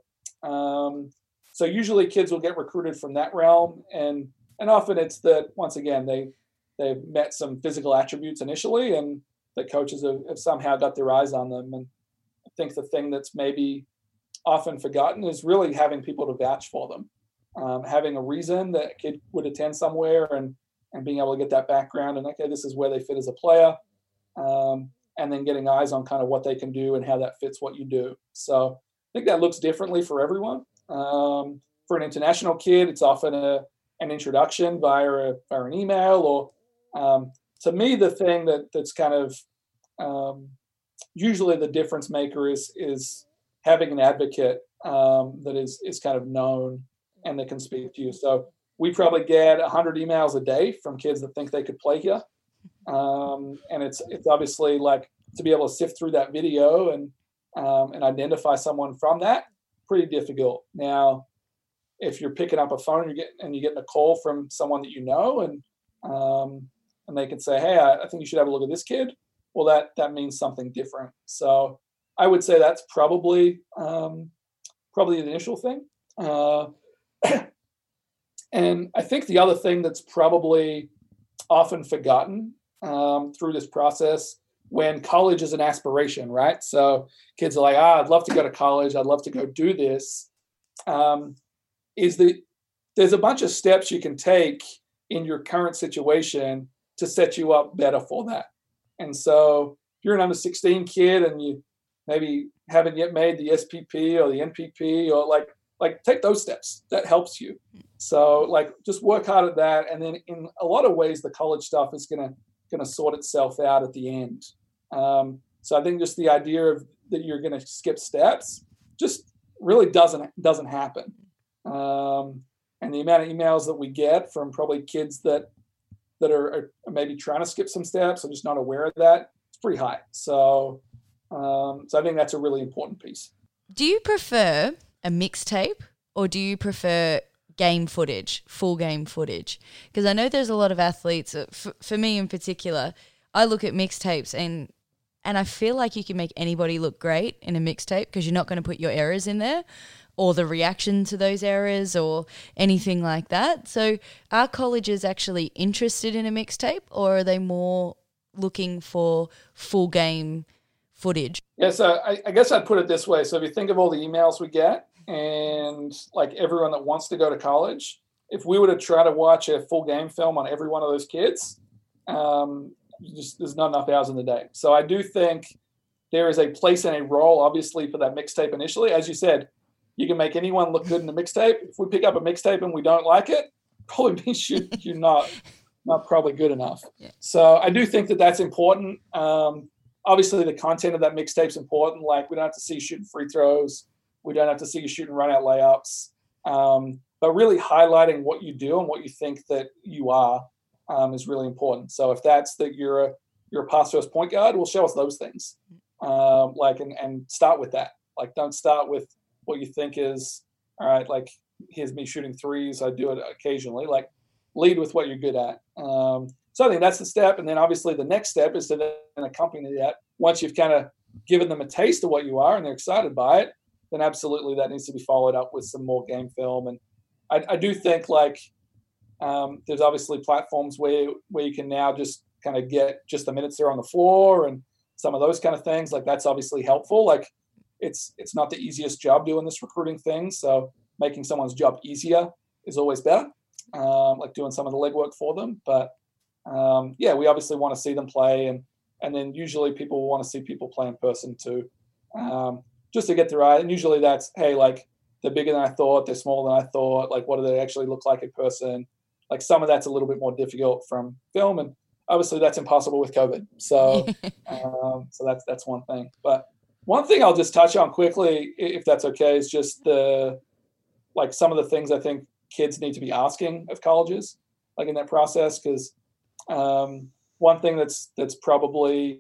So usually kids will get recruited from that realm, and often it's that, once again, they've met some physical attributes initially, and the coaches have somehow got their eyes on them. And I think the thing that's maybe often forgotten is really having people to vouch for them, having a reason that a kid would attend somewhere, and being able to get that background and, okay, this is where they fit as a player, and then getting eyes on kind of what they can do and how that fits what you do. So I think that looks differently for everyone. For an international kid, it's often an introduction via an email, or to me, the thing that's kind of usually the difference maker is having an advocate that is kind of known and that can speak to you. So we probably get 100 emails a day from kids that think they could play here. And it's obviously to be able to sift through that video and identify someone from that, pretty difficult. Now, if you're picking up a phone and you're getting a call from someone that you know, and they can say, hey, I think you should have a look at this kid, well, that means something different. So I would say that's probably probably the initial thing. And I think the other thing that's probably often forgotten through this process, when college is an aspiration, right? So kids are like, I'd love to go to college. I'd love to go do this. There's a bunch of steps you can take in your current situation to set you up better for that. And so if you're an under 16 kid and you maybe haven't yet made the SPP or the NPP, or like take those steps. That helps you. So like just work hard at that. And then in a lot of ways, the college stuff is gonna sort itself out at the end. So I think just the idea of that you're going to skip steps just really doesn't happen. And the amount of emails that we get from probably kids that are maybe trying to skip some steps or just not aware of that, it's pretty high. So I think that's a really important piece. Do you prefer a mixtape or do you prefer game footage, full game footage? Because I know there's a lot of athletes, for me in particular, I look at mixtapes and I feel like you can make anybody look great in a mixtape because you're not going to put your errors in there or the reaction to those errors or anything like that. So are colleges actually interested in a mixtape or are they more looking for full game footage? Yeah, so I guess I'd put it this way. So if you think of all the emails we get and like everyone that wants to go to college, if we were to try to watch a full game film on every one of those kids, there's not enough hours in the day. So I do think there is a place and a role, obviously, for that mixtape initially. As you said, you can make anyone look good in the mixtape. If we pick up a mixtape and we don't like it, probably means you're not probably good enough. Yeah. So I do think that that's important. Obviously, the content of that mixtape is important. Like we don't have to see you shooting free throws. We don't have to see you shooting run-out layups. But really highlighting what you do and what you think that you are is really important. So if that's that you're a pass-first point guard, well, show us those things. And start with that. Like don't start with what you think is, all right, like here's me shooting threes. I do it occasionally. Like lead with what you're good at. So I think that's the step. And then obviously the next step is to then accompany that. Once you've kind of given them a taste of what you are and they're excited by it, then absolutely that needs to be followed up with some more game film. And I do think like there's obviously platforms where you can now just kind of get just the minutes they're on the floor and some of those kind of things. Like that's obviously helpful. Like it's not the easiest job doing this recruiting thing. So making someone's job easier is always better, like doing some of the legwork for them. But we obviously want to see them play. And then usually people want to see people play in person too, just to get their eye. And usually that's, hey, like they're bigger than I thought. They're smaller than I thought. Like what do they actually look like in person? Like some of that's a little bit more difficult from film. And obviously that's impossible with COVID. So, so that's one thing. But one thing I'll just touch on quickly, if that's okay, is just some of the things I think kids need to be asking of colleges, like in that process. Because one thing that's probably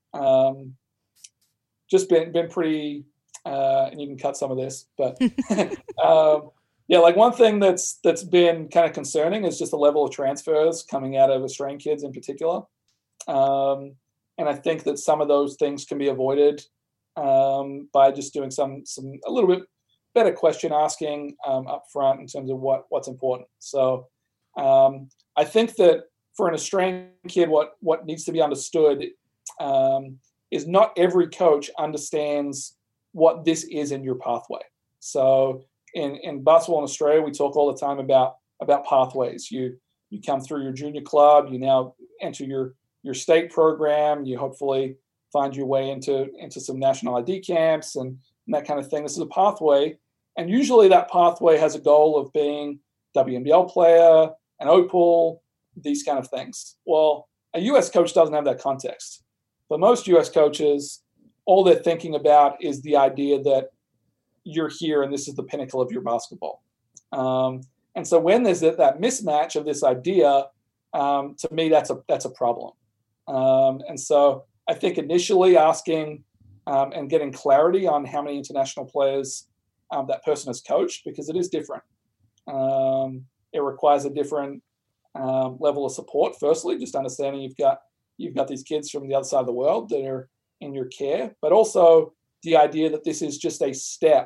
just been pretty, and you can cut some of this, but like one thing that's been kind of concerning is just the level of transfers coming out of Australian kids in particular. And I think that some of those things can be avoided by just doing a little bit better question asking up front in terms of what's important. So I think that for an Australian kid, what needs to be understood is not every coach understands what this is in your pathway. So in basketball in Australia, we talk all the time about pathways. You come through your junior club, you now enter your state program, you hopefully find your way into some national ID camps and that kind of thing. This is a pathway. And usually that pathway has a goal of being WNBL player, an Opal, these kind of things. Well, a U.S. coach doesn't have that context. But most U.S. coaches, all they're thinking about is the idea that you're here and this is the pinnacle of your basketball. And so when there's that mismatch of this idea, to me, that's a problem. And so I think initially asking and getting clarity on how many international players that person has coached, because it is different. It requires a different level of support. Firstly, just understanding you've got these kids from the other side of the world that are in your care, but also the idea that this is just a step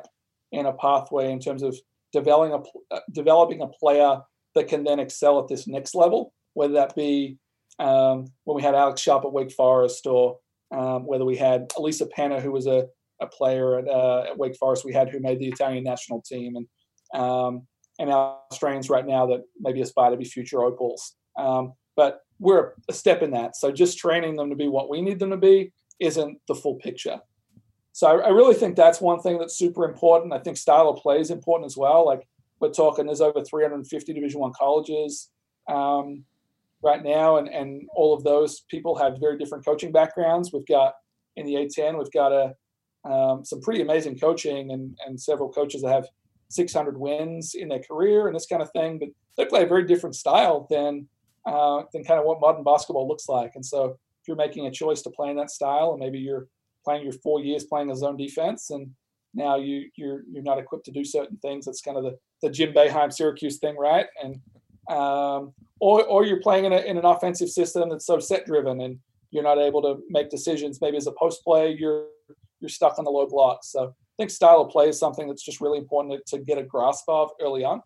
in a pathway in terms of developing a player that can then excel at this next level, whether that be when we had Alex Sharp at Wake Forest, or whether we had Elisa Penna, who was a player at Wake Forest we had who made the Italian national team, and our Australians right now that maybe aspire to be future opals. But we're a step in that. So just training them to be what we need them to be isn't the full picture. So I really think that's one thing that's super important. I think style of play is important as well. Like we're talking, there's over 350 Division I colleges right now, and all of those people have very different coaching backgrounds. We've got in the A10, we've got some pretty amazing coaching and several coaches that have 600 wins in their career and this kind of thing, but they play a very different style than kind of what modern basketball looks like. And so if you're making a choice to play in that style, and maybe you're playing your 4 years playing a zone defense, and now you're not equipped to do certain things, that's kind of the Jim Boeheim Syracuse thing, right? And or you're playing in an offensive system that's so set driven, and you're not able to make decisions. Maybe as a post play, you're stuck on the low block. So I think style of play is something that's just really important to get a grasp of early on.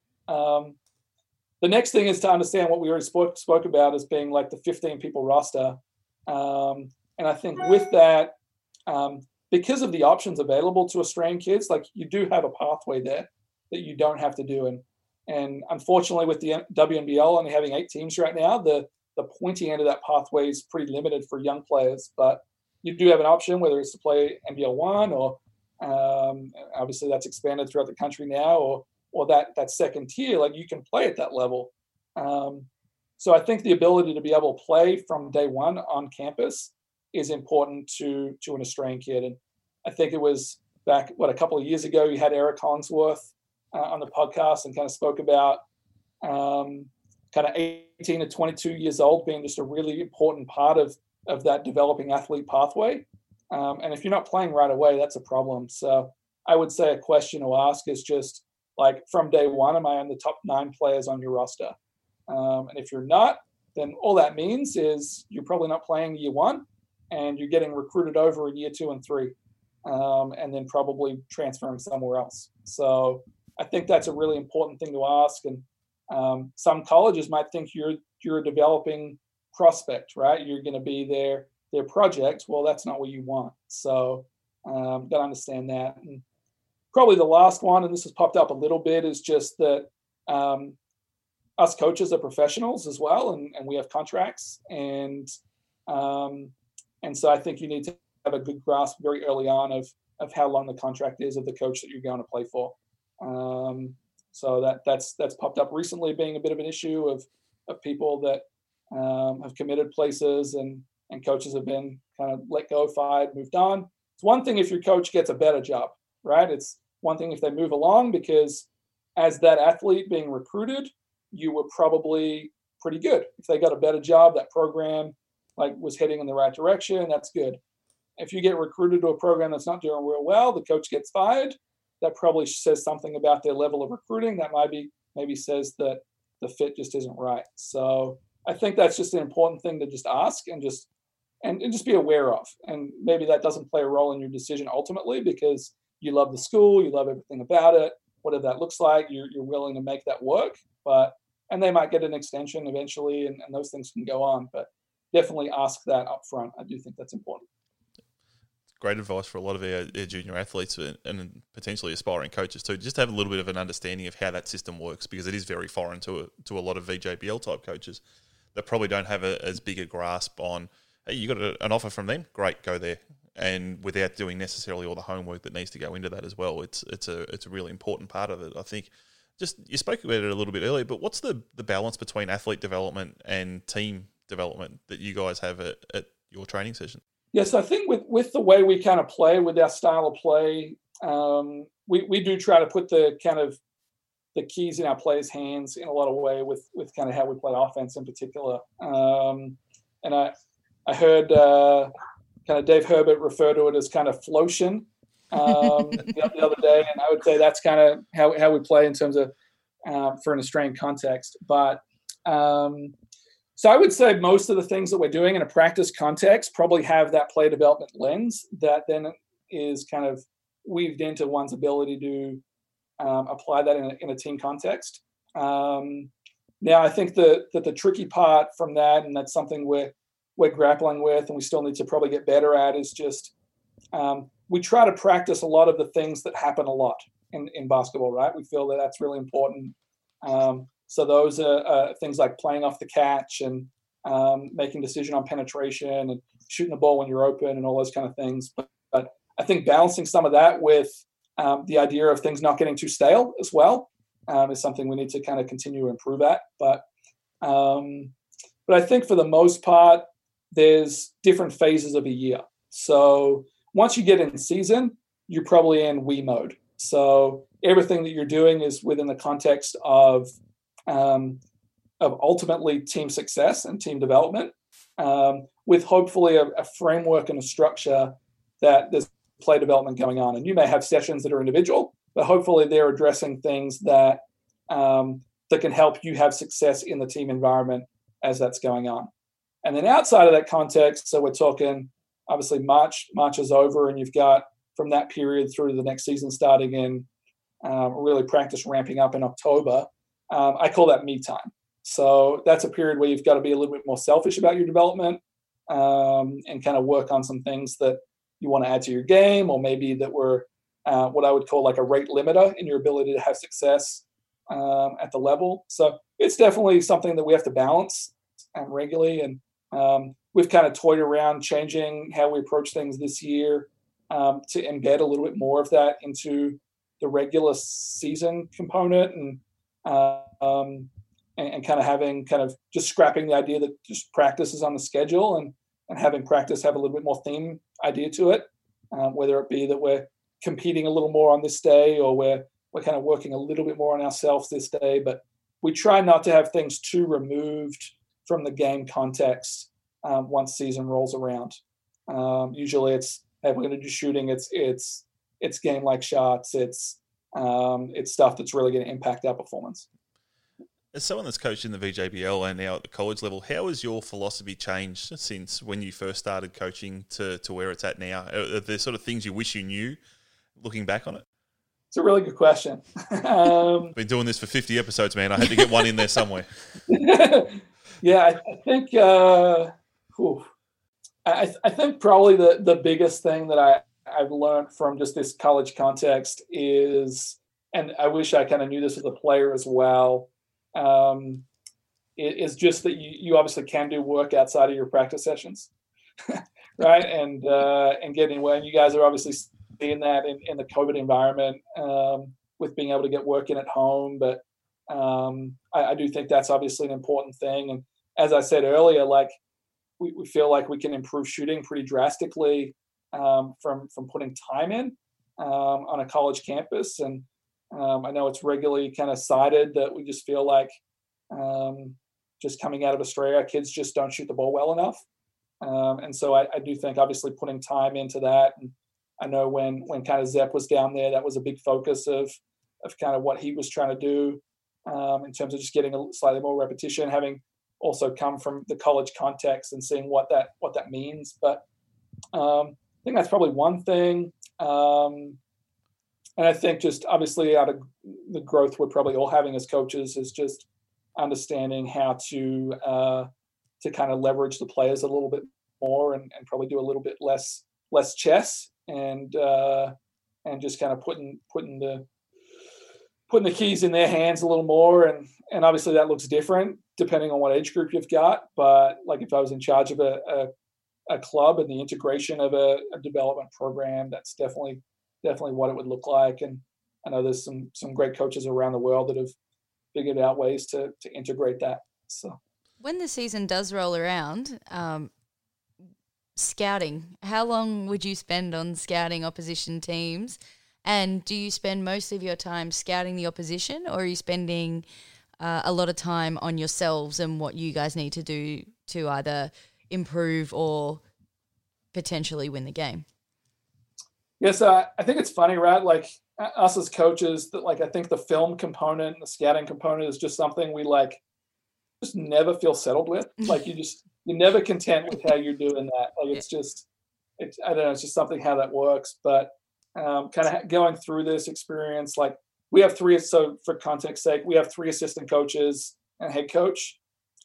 The next thing is to understand what we already spoke about as being like the 15 people roster. And I think with that, because of the options available to Australian kids, like you do have a pathway there that you don't have to do. And unfortunately with the WNBL only having 8 teams right now, the pointy end of that pathway is pretty limited for young players. But you do have an option, whether it's to play NBL 1 or obviously that's expanded throughout the country now, or that second tier, like you can play at that level. So I think the ability to be able to play from day one on campus is important to an Australian kid. And I think it was back, a couple of years ago, you had Eric Hollingsworth on the podcast and kind of spoke about kind of 18 to 22 years old being just a really important part of that developing athlete pathway. And if you're not playing right away, that's a problem. So I would say a question to ask is just like, from day one, am I on the top 9 players on your roster? And if you're not, then all that means is you're probably not playing year 1 and you're getting recruited over in year 2 and 3, and then probably transferring somewhere else. So I think that's a really important thing to ask. And some colleges might think you're a developing prospect, right? You're going to be their project. Well, that's not what you want. So got to understand that. And probably the last one, and this has popped up a little bit, is just that us coaches are professionals as well, and we have contracts. And so I think you need to have a good grasp very early on of how long the contract is of the coach that you're going to play for. So that's popped up recently, being a bit of an issue of people that have committed places and coaches have been kind of let go, fired, moved on. It's one thing if your coach gets a better job, right? It's one thing if they move along, because as that athlete being recruited, you were probably pretty good. If they got a better job, that program like was heading in the right direction, that's good. If you get recruited to a program that's not doing real well, the coach gets fired, that probably says something about their level of recruiting. That maybe says that the fit just isn't right. So I think that's just an important thing to just ask and just be aware of. And maybe that doesn't play a role in your decision ultimately, because you love the school, you love everything about it, whatever that looks like, you're willing to make that work. And they might get an extension eventually, and those things can go on. But definitely ask that up front. I do think that's important. Great advice for a lot of our junior athletes and potentially aspiring coaches too. Just have a little bit of an understanding of how that system works, because it is very foreign to a lot of VJBL type coaches that probably don't have as big a grasp on, hey, you got an offer from them, great, go there, and without doing necessarily all the homework that needs to go into that as well. It's a really important part of it. I think just you spoke about it a little bit earlier, but what's the balance between athlete development and team development that you guys have at your training session? Yes, I think with the way we kind of play with our style of play, we do try to put the kind of the keys in our players' hands in a lot of way with kind of how we play offense in particular. And I heard kind of Dave Herbert refer to it as kind of flotion the other day, and I would say that's kind of how we play in terms of for an Australian context. But so I would say most of the things that we're doing in a practice context probably have that play development lens that then is kind of weaved into one's ability to apply that in a team context. Now, I think that the tricky part from that, and that's something we're grappling with, and we still need to probably get better at, is just we try to practice a lot of the things that happen a lot in basketball, right? We feel that that's really important. So those are things like playing off the catch and making decision on penetration and shooting the ball when you're open and all those kind of things. But I think balancing some of that with the idea of things not getting too stale as well is something we need to kind of continue to improve at. But I think for the most part, there's different phases of a year. So once you get in season, you're probably in we mode. So everything that you're doing is within the context of ultimately team success and team development, with hopefully a framework and a structure that there's play development going on. And you may have sessions that are individual, but hopefully they're addressing things that that can help you have success in the team environment as that's going on. And then outside of that context, so we're talking obviously March is over, and you've got from that period through to the next season starting in really practice ramping up in October. I call that me time. So that's a period where you've got to be a little bit more selfish about your development and kind of work on some things that you want to add to your game, or maybe that were what I would call like a rate limiter in your ability to have success at the level. So it's definitely something that we have to balance regularly. And we've kind of toyed around changing how we approach things this year to embed a little bit more of that into the regular season component, and kind of having kind of just scrapping the idea that just practice is on the schedule, and having practice have a little bit more theme idea to it, whether it be that we're competing a little more on this day, or we're kind of working a little bit more on ourselves this day. But we try not to have things too removed from the game context once season rolls around. Usually it's, hey, we're going to do shooting. It's game-like shots. It's stuff that's really going to impact our performance. As someone that's coached in the VJBL and now at the college level, how has your philosophy changed since when you first started coaching to where it's at now? Are there sort of things you wish you knew looking back on it? It's a really good question. Been doing this for 50 episodes, man. I had to get one in there somewhere. Yeah, I think I think probably the biggest thing that I've learned from just this college context is, and I wish I kind of knew this as a player as well, is just that you obviously can do work outside of your practice sessions, right? And getting away. And you guys are obviously seeing that in the COVID environment with being able to get work in at home. But I do think that's obviously an important thing. And as I said earlier, like we feel like we can improve shooting pretty drastically from putting time in on a college campus. And I know it's regularly kind of cited that we just feel like just coming out of Australia, kids just don't shoot the ball well enough. And so I do think obviously putting time into that. And I know when kind of Zep was down there, that was a big focus of kind of what he was trying to do in terms of just getting a slightly more repetition, having also come from the college context and seeing what that means. But I think that's probably one thing. And I think just obviously out of the growth we're probably all having as coaches is just understanding how to kind of leverage the players a little bit more and probably do a little bit less chess and just kind of putting the keys in their hands a little more. And obviously that looks different depending on what age group you've got. But like if I was in charge of a club and the integration of a development program, that's definitely what it would look like. And I know there's some great coaches around the world that have figured out ways to integrate that. So when the season does roll around, scouting, how long would you spend on scouting opposition teams? And do you spend most of your time scouting the opposition, or are you spending a lot of time on yourselves and what you guys need to do to either improve or potentially win the game? Yes, I think it's funny, right? Like us as coaches, that like I think the film component and the scouting component is just something we like just never feel settled with. Like you're never content with how you're doing that. Like it's I don't know, it's just something how that works. But kind of going through this experience, like we have three. So for context sake, we have three assistant coaches and head coach.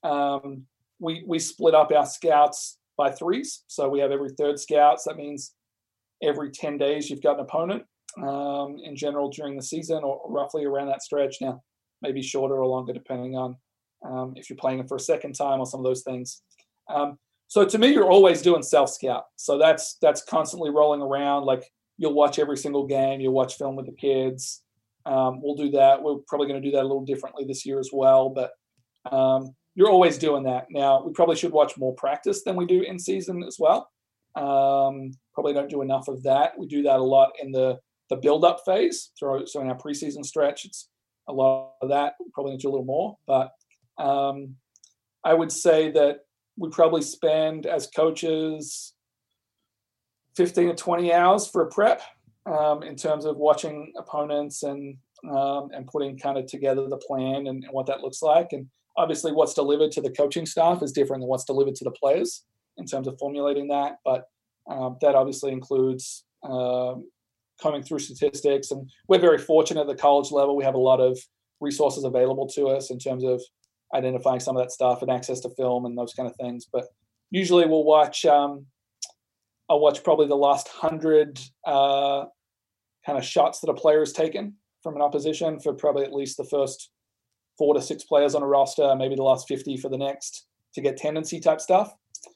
We split up our scouts by threes. So we have every third scouts. That means every 10 days you've got an opponent in general during the season, or roughly around that stretch. Now, maybe shorter or longer, depending on if you're playing it for a second time or some of those things. So to me, you're always doing self-scout. So that's constantly rolling around. Like you'll watch every single game. You'll watch film with the kids. We'll do that. We're probably going to do that a little differently this year as well. But you're always doing that. Now, we probably should watch more practice than we do in season as well. Probably don't do enough of that. We do that a lot in the build-up phase. So in our preseason stretch, it's a lot of that. We probably need to do a little more. But I would say that we probably spend as coaches 15 to 20 hours for a prep in terms of watching opponents and putting kind of together the plan and what that looks like. And obviously what's delivered to the coaching staff is different than what's delivered to the players in terms of formulating that. But that obviously includes coming through statistics. And we're very fortunate at the college level. We have a lot of resources available to us in terms of identifying some of that stuff and access to film and those kind of things. But usually we'll watch, I'll watch probably the last 100 kind of shots that a player has taken from an opposition for probably at least the first 4 to 6 players on a roster, maybe the last 50 for the next, to get tendency type stuff.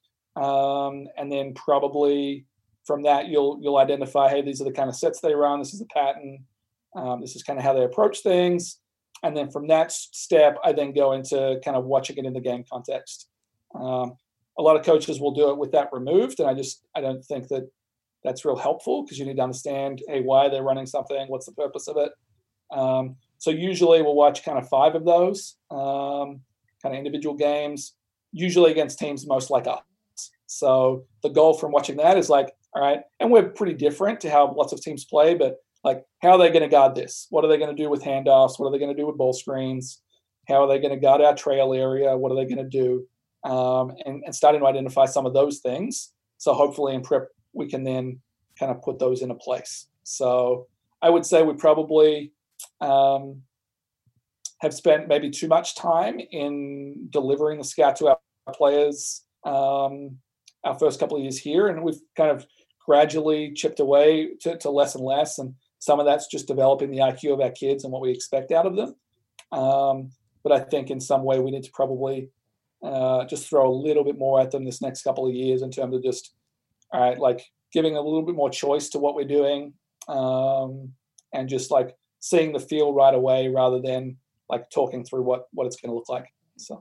And then probably from that, you'll identify, hey, these are the kind of sets they run. This is the pattern. This is kind of how they approach things. And then from that step, I then go into kind of watching it in the game context. A lot of coaches will do it with that removed. And I don't think that that's real helpful, because you need to understand, hey, why they're running something, what's the purpose of it. So usually we'll watch kind of 5 of those kind of individual games, usually against teams most like us. So the goal from watching that is like, all right, and we're pretty different to how lots of teams play, but like, how are they going to guard this? What are they going to do with handoffs? What are they going to do with ball screens? How are they going to guard our trail area? What are they going to do? And starting to identify some of those things. So hopefully in prep, we can then kind of put those into place. So I would say we probably have spent maybe too much time in delivering the scout to our players our first couple of years here. And we've kind of gradually chipped away to less and less. And some of that's just developing the IQ of our kids and what we expect out of them. But I think in some way we need to probably just throw a little bit more at them this next couple of years in terms of just, all right, like giving a little bit more choice to what we're doing, and just like seeing the field right away rather than like talking through what it's going to look like. So,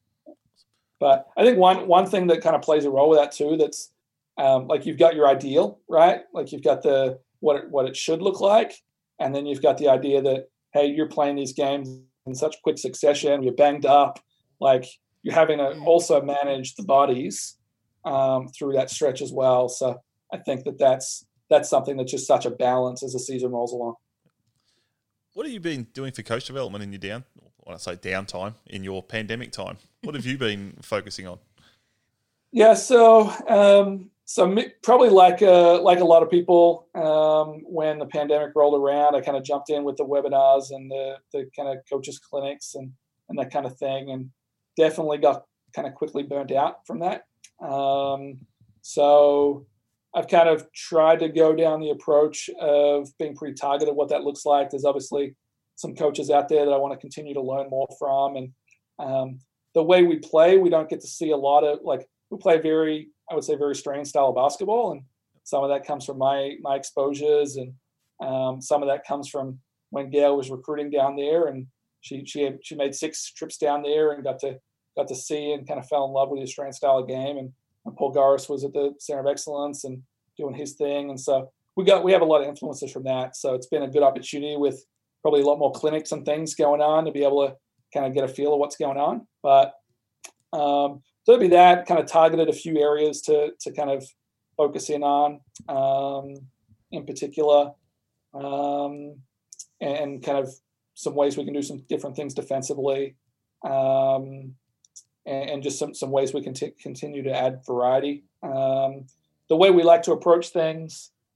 but I think one thing that kind of plays a role with that too, that's like you've got your ideal, right? Like you've got what it should look like. And then you've got the idea that, hey, you're playing these games in such quick succession, you're banged up, like you're having to also manage the bodies through that stretch as well. So I think that's something that's just such a balance as the season rolls along. What have you been doing for coach development in your downtime, in your pandemic time? What have you been focusing on? Yeah, so probably like a lot of people, when the pandemic rolled around, I kind of jumped in with the webinars and the kind of coaches clinics and that kind of thing, and definitely got kind of quickly burnt out from that. So I've kind of tried to go down the approach of being pretty targeted what that looks like. There's obviously some coaches out there that I want to continue to learn more from. And the way we play, we don't get to see a lot of, like, we play very strange style of basketball. And some of that comes from my exposures. And some of that comes from when Gail was recruiting down there, and she made 6 trips down there and got to see and kind of fell in love with the Australian style of game. And Paul Garris was at the Center of Excellence and doing his thing. And so we have a lot of influences from that. So it's been a good opportunity with probably a lot more clinics and things going on to be able to kind of get a feel of what's going on. But so it'd be that, kind of targeted a few areas to kind of focus in on in particular, and kind of some ways we can do some different things defensively, and just some ways we can continue to add variety. The way we like to approach things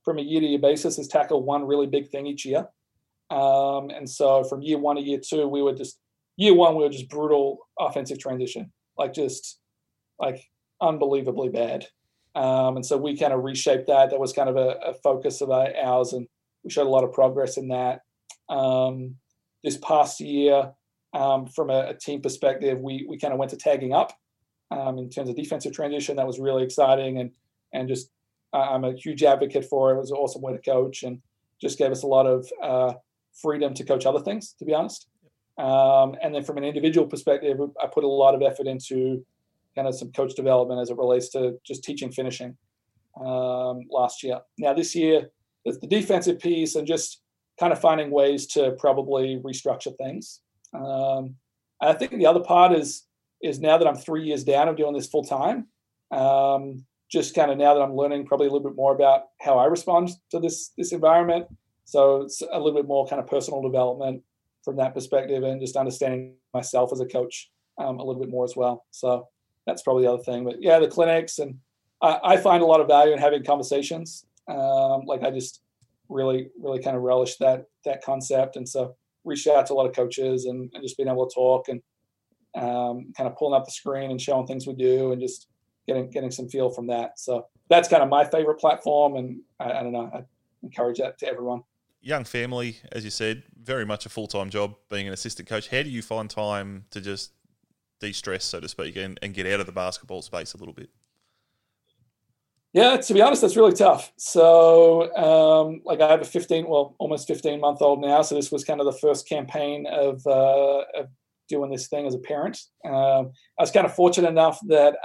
from a year-to-year basis is tackle one really big thing each year. And so from year 1 to year 2, year 1 we were just brutal offensive transition, just unbelievably bad. And so we kind of reshaped that. That was kind of a focus of ours, and we showed a lot of progress in that. This past year, from a team perspective, we kind of went to tagging up in terms of defensive transition. That was really exciting, and just I'm a huge advocate for it. It was an awesome way to coach, and just gave us a lot of freedom to coach other things, to be honest. And then from an individual perspective, I put a lot of effort into kind of some coach development as it relates to just teaching finishing last year. Now this year, there's the defensive piece and just kind of finding ways to probably restructure things. I think the other part is now that I'm 3 years down of doing this full time, just kind of now that I'm learning probably a little bit more about how I respond to this environment. So it's a little bit more kind of personal development from that perspective, and just understanding myself as a coach a little bit more as well. So that's probably the other thing. But yeah, the clinics, and I find a lot of value in having conversations. I just really kind of relish that concept. And so reached out to a lot of coaches and just being able to talk and kind of pulling up the screen and showing things we do and just getting some feel from that. So that's kind of my favorite platform. And I don't know, I encourage that to everyone. Young family, as you said, very much a full-time job being an assistant coach. How do you find time to just de-stress, so to speak, and get out of the basketball space a little bit? Yeah, to be honest, that's really tough. So I have a almost 15-month-old now. So this was kind of the first campaign of doing this thing as a parent. I was kind of fortunate enough that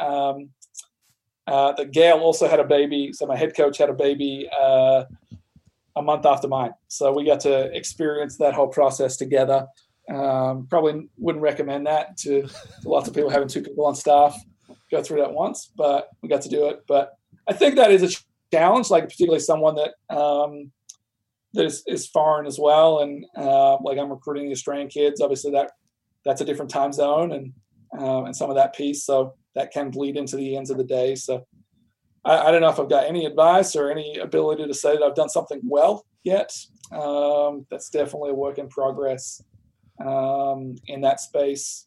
Gail also had a baby. So my head coach had a baby a month after mine. So we got to experience that whole process together. Probably wouldn't recommend that to lots of people having 2 people on staff go through that once, but we got to do it. But I think that is a challenge, particularly someone that is foreign as well. And I'm recruiting the Australian kids. Obviously that's a different time zone and some of that piece. So that can bleed into the ends of the day. So I don't know if I've got any advice or any ability to say that I've done something well yet. That's definitely a work in progress in that space.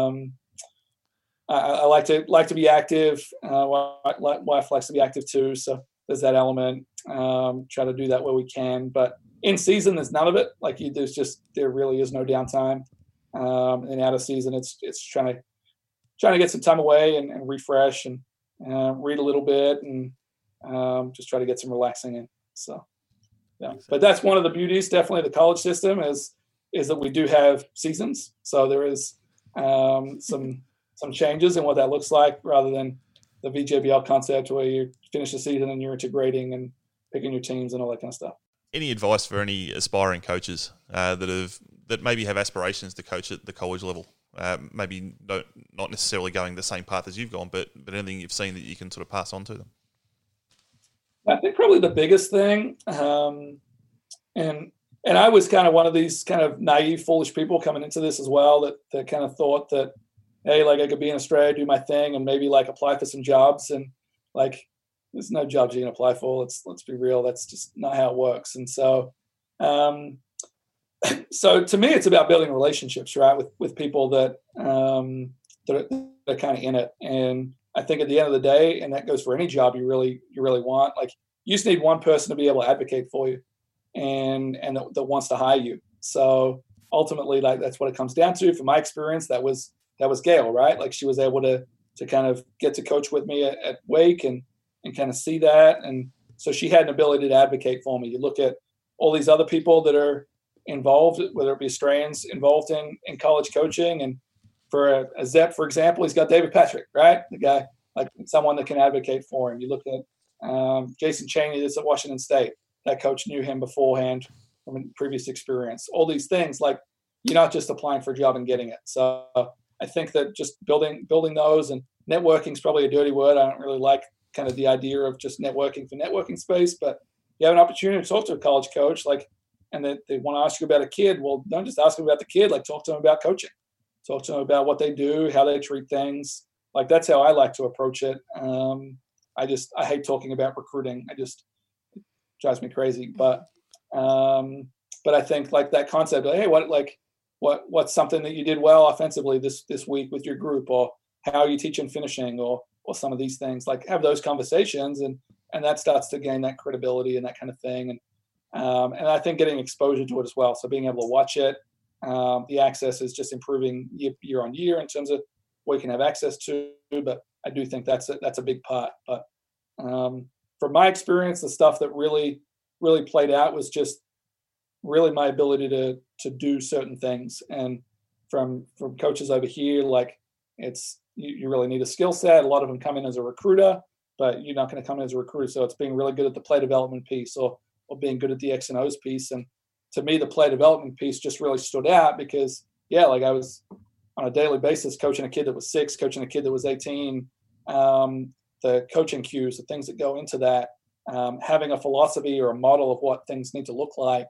I like to be active. Wife likes to be active too. So there's that element. Try to do that where we can. But in season, there's none of it. There really is no downtime. And out of season, it's trying to get some time away and refresh and read a little bit and just try to get some relaxing in. So, yeah. But that's one of the beauties, definitely, of the college system is that we do have seasons. So there is some changes in what that looks like, rather than the VJBL concept where you finish the season and you're integrating and picking your teams and all that kind of stuff. Any advice for any aspiring coaches that maybe have aspirations to coach at the college level? Maybe not necessarily going the same path as you've gone, but anything you've seen that you can sort of pass on to them? I think probably the biggest thing, and I was kind of one of these kind of naive, foolish people coming into this as well, that kind of thought that, hey, I could be in Australia, do my thing, and maybe apply for some jobs. And there's no jobs you can apply for. Let's be real. That's just not how it works. And so, so to me, it's about building relationships, right, with people that are kind of in it. And I think at the end of the day, and that goes for any job you really want, you just need one person to be able to advocate for you and that wants to hire you. So ultimately, that's what it comes down to. From my experience, that was Gail, right? She was able to kind of get to coach with me at Wake and kind of see that. And so she had an ability to advocate for me. You look at all these other people that are involved, whether it be Australians involved in college coaching. And for a Zep, for example, he's got David Patrick, right? The guy, someone that can advocate for him. You look at Jason Chaney that's at Washington State. That coach knew him beforehand from a previous experience. All these things, you're not just applying for a job and getting it. So I think that just building those, and networking is probably a dirty word. I don't really like kind of the idea of just networking for networking space, but you have an opportunity to talk to a college coach, and they want to ask you about a kid. Well, don't just ask them about the kid, talk to them about coaching, talk to them about what they do, how they treat things. That's how I like to approach it. I hate talking about recruiting. drives me crazy. But I think like that concept, like, hey, what's something that you did well offensively this week with your group, or how are you teaching finishing, or some of these things, like have those conversations, and that starts to gain that credibility and that kind of thing. And I think getting exposure to it as well. So being able to watch it, the access is just improving year on year in terms of what you can have access to. But I do think that's a big part. But from my experience, the stuff that really, really played out was just really my ability to do certain things. And from coaches over here, like it's, you really need a skill set. A lot of them come in as a recruiter, but you're not going to come in as a recruiter. So it's being really good at the play development piece, or being good at the X and O's piece. And to me, the play development piece just really stood out because, like I was on a daily basis coaching a kid that was 6, coaching a kid that was 18, the coaching cues, the things that go into that, having a philosophy or a model of what things need to look like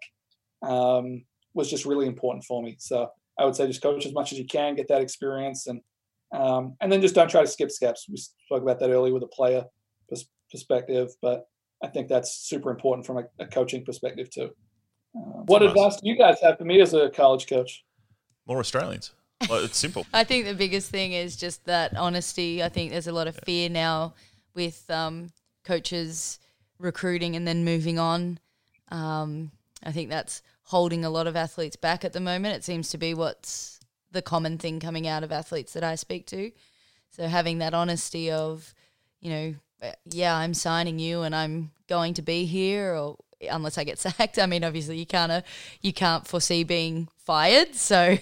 was just really important for me. So I would say just coach as much as you can, get that experience, and then just don't try to skip steps. We spoke about that earlier with a player perspective, but I think that's super important from a coaching perspective too. What advice do you guys have for me as a college coach? More Australians. Well, it's simple. I think the biggest thing is just that honesty. I think there's a lot of fear now with coaches recruiting and then moving on. I think that's holding a lot of athletes back at the moment. It seems to be what's the common thing coming out of athletes that I speak to. So having that honesty of, I'm signing you and I'm going to be here, or unless I get sacked. I mean, obviously you can't foresee being fired. So,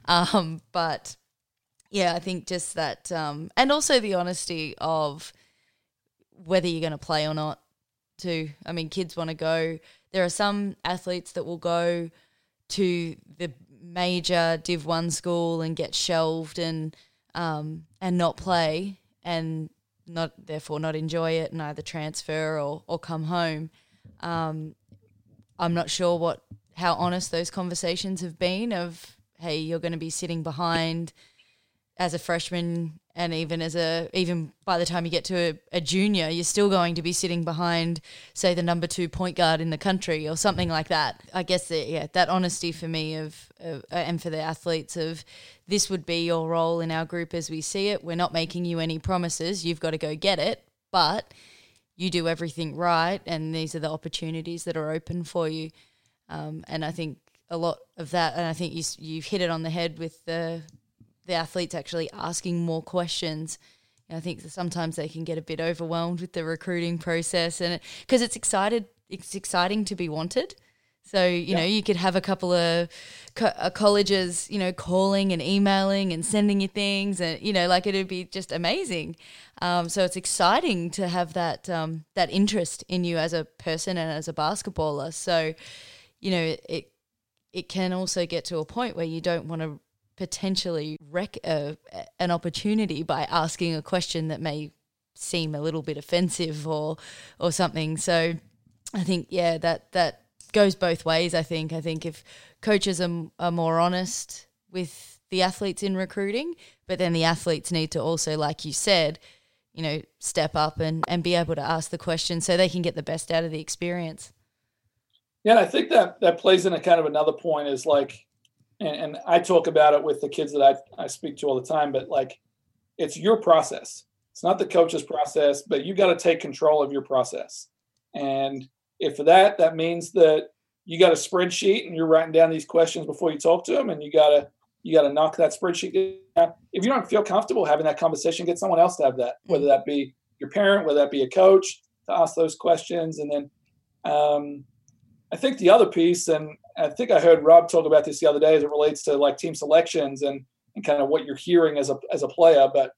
but yeah, I think just that, and also the honesty of whether you're going to play or not too. I mean, kids want to go. There are some athletes that will go to the major Div 1 school and get shelved and not play and therefore not enjoy it and either transfer or come home. I'm not sure how honest those conversations have been of, hey, you're going to be sitting behind as a freshman, and even by the time you get to a junior, you're still going to be sitting behind, say, the number 2 point guard in the country or something like that. I guess that honesty for me and for the athletes of, this would be your role in our group as we see it. We're not making you any promises. You've got to go get it, but you do everything right, and these are the opportunities that are open for you. And I think a lot of that, and I think you've hit it on the head with the athletes actually asking more questions. I think sometimes they can get a bit overwhelmed with the recruiting process, and because it's exciting to be wanted. So, you could have a couple of colleges, calling and emailing and sending you things, and, it'd be just amazing. So it's exciting to have that interest in you as a person and as a basketballer. So, it can also get to a point where you don't want to potentially wreck an opportunity by asking a question that may seem a little bit offensive or something. So I think, that goes both ways. I think if coaches are more honest with the athletes in recruiting, but then the athletes need to also, like you said, step up and be able to ask the question so they can get the best out of the experience. Yeah, I think that plays in a kind of another point is like, and I talk about it with the kids that I speak to all the time, but like, it's your process. It's not the coach's process, but you got to take control of your process. And if for that means that you got a spreadsheet and you're writing down these questions before you talk to them, and you got to knock that spreadsheet down. If you don't feel comfortable having that conversation, get someone else to have that, whether that be your parent, whether that be a coach, to ask those questions. And then I think the other piece, and I think I heard Rob talk about this the other day as it relates to like team selections and kind of what you're hearing as a player. But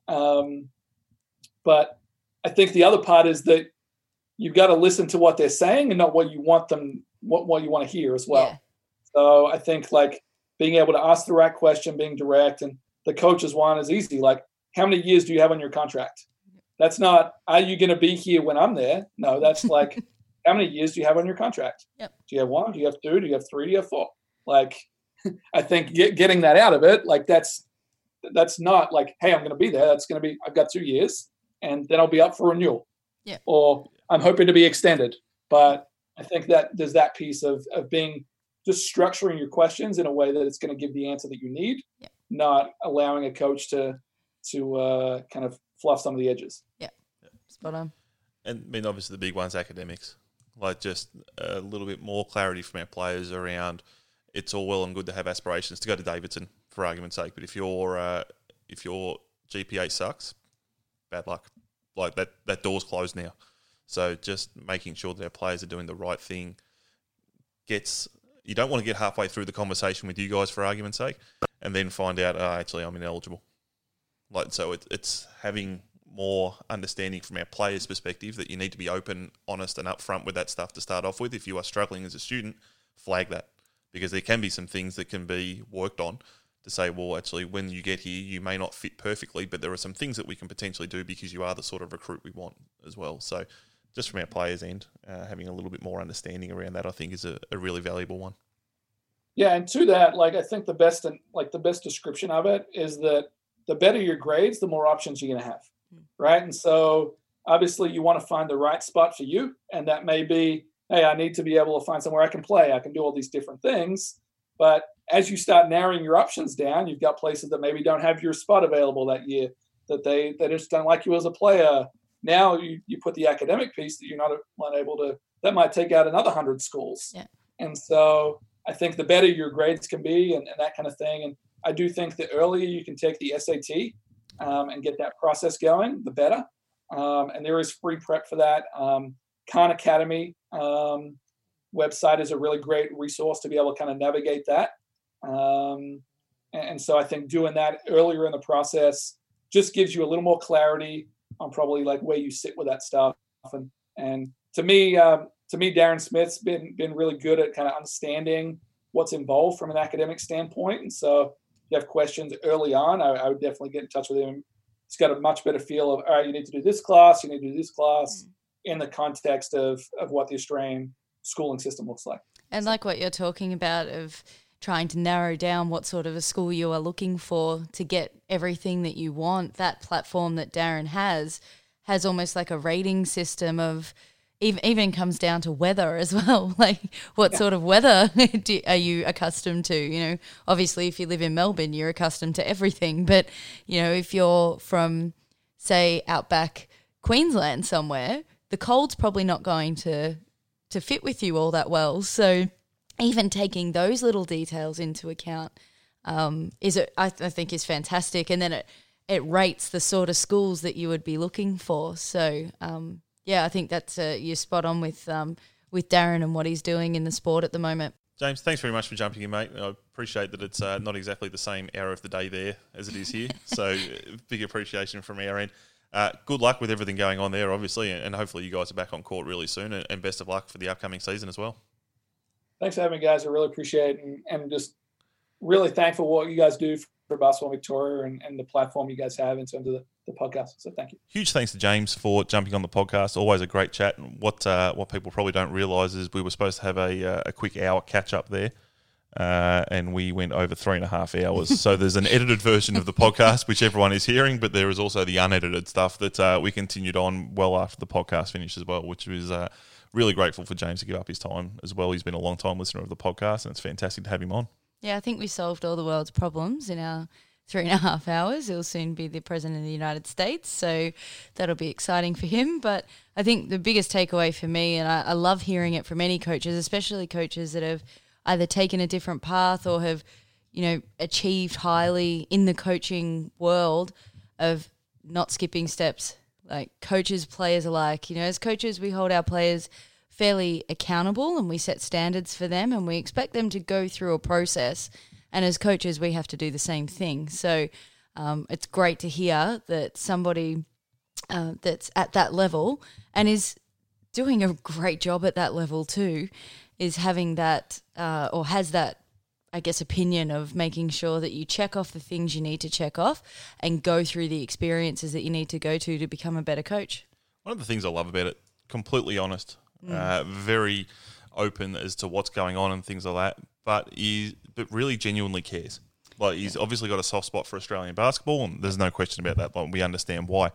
I think the other part is that you've got to listen to what they're saying and not what you want them, what you want to hear as well. Yeah. So I think like being able to ask the right question, being direct, and the coach's one is easy. Like, how many years do you have on your contract? That's not, are you going to be here when I'm there? No, that's like, how many years do you have on your contract? Yep. Do you have 1? Do you have 2? Do you have 3? Do you have 4? Like, I think getting that out of it, like that's not like, hey, I'm going to be there. That's going to be, I've got 2 years and then I'll be up for renewal. Yeah. Or I'm hoping to be extended. But I think that there's that piece of being just structuring your questions in a way that it's going to give the answer that you need, not allowing a coach to kind of fluff some of the edges. Yeah, spot on. And I mean, obviously the big one's academics. Like just a little bit more clarity from our players around. It's all well and good to have aspirations to go to Davidson, for argument's sake, but if your GPA sucks, bad luck. Like that door's closed now. So just making sure that our players are doing the right thing you don't want to get halfway through the conversation with you guys, for argument's sake, and then find out, actually I'm ineligible. Like, so it's having more understanding from our players' perspective that you need to be open, honest, and upfront with that stuff to start off with. If you are struggling as a student, flag that, because there can be some things that can be worked on to say, well, actually, when you get here, you may not fit perfectly, but there are some things that we can potentially do because you are the sort of recruit we want as well. So just from our players' end, having a little bit more understanding around that, I think, is a really valuable one. Yeah, and to that, like, I think the best description of it is that the better your grades, the more options you're going to have, right? And so obviously you want to find the right spot for you, and that may be, hey, I need to be able to find somewhere I can play. I can do all these different things. But as you start narrowing your options down, you've got places that maybe don't have your spot available that year, that they just don't like you as a player. Now you put the academic piece that you're not able to, that might take out another 100 schools. Yeah. And so I think the better your grades can be and that kind of thing. And I do think the earlier you can take the SAT and get that process going, the better. And there is free prep for that. Khan Academy website is a really great resource to be able to kind of navigate that. And so I think doing that earlier in the process just gives you a little more clarity on probably like where you sit with that stuff. And to me, Darren Smith's been really good at kind of understanding what's involved from an academic standpoint. And so if you have questions early on, I would definitely get in touch with him. He's got a much better feel of, all right, you need to do this class, you need to do this class in the context of what the Australian schooling system looks like. And like what you're talking about of trying to narrow down what sort of a school you are looking for to get everything that you want, that platform that Darren has almost like a rating system of even comes down to weather as well. Like what sort of weather are you accustomed to? You know, obviously if you live in Melbourne, you're accustomed to everything. But, you know, if you're from, say, outback Queensland somewhere, the cold's probably not going to fit with you all that well. So even taking those little details into account I think is fantastic. And then it rates the sort of schools that you would be looking for. So, I think that's you're spot on with Darren and what he's doing in the sport at the moment. James, thanks very much for jumping in, mate. I appreciate that it's not exactly the same hour of the day there as it is here. So big appreciation from our end. Good luck with everything going on there, obviously, and hopefully you guys are back on court really soon, and best of luck for the upcoming season as well. Thanks for having me, guys. I really appreciate it, and just really thankful for what you guys do for Basketball Victoria and the platform you guys have in terms of the podcast. So thank you. Huge thanks to James for jumping on the podcast. Always a great chat. What people probably don't realise is we were supposed to have a quick hour catch up there. And we went over 3.5 hours. So there's an edited version of the podcast, which everyone is hearing, but there is also the unedited stuff that we continued on well after the podcast finished as well, which was really grateful for James to give up his time as well. He's been a long time listener of the podcast, and it's fantastic to have him on. Yeah, I think we solved all the world's problems in our 3.5 hours. He'll soon be the President of the United States, so that'll be exciting for him. But I think the biggest takeaway for me, and I love hearing it from any coaches, especially coaches that have either taken a different path or have, achieved highly in the coaching world, of not skipping steps. Like coaches, players alike. As coaches, we hold our players fairly accountable and we set standards for them and we expect them to go through a process. And as coaches, we have to do the same thing. So it's great to hear that somebody that's at that level and is doing a great job at that level too, is having that or has that, I guess, opinion of making sure that you check off the things you need to check off and go through the experiences that you need to go to become a better coach. One of the things I love about it, completely honest, very open as to what's going on and things like that, but really genuinely cares. Like he's obviously got a soft spot for Australian basketball, and there's no question about that. Like we understand why.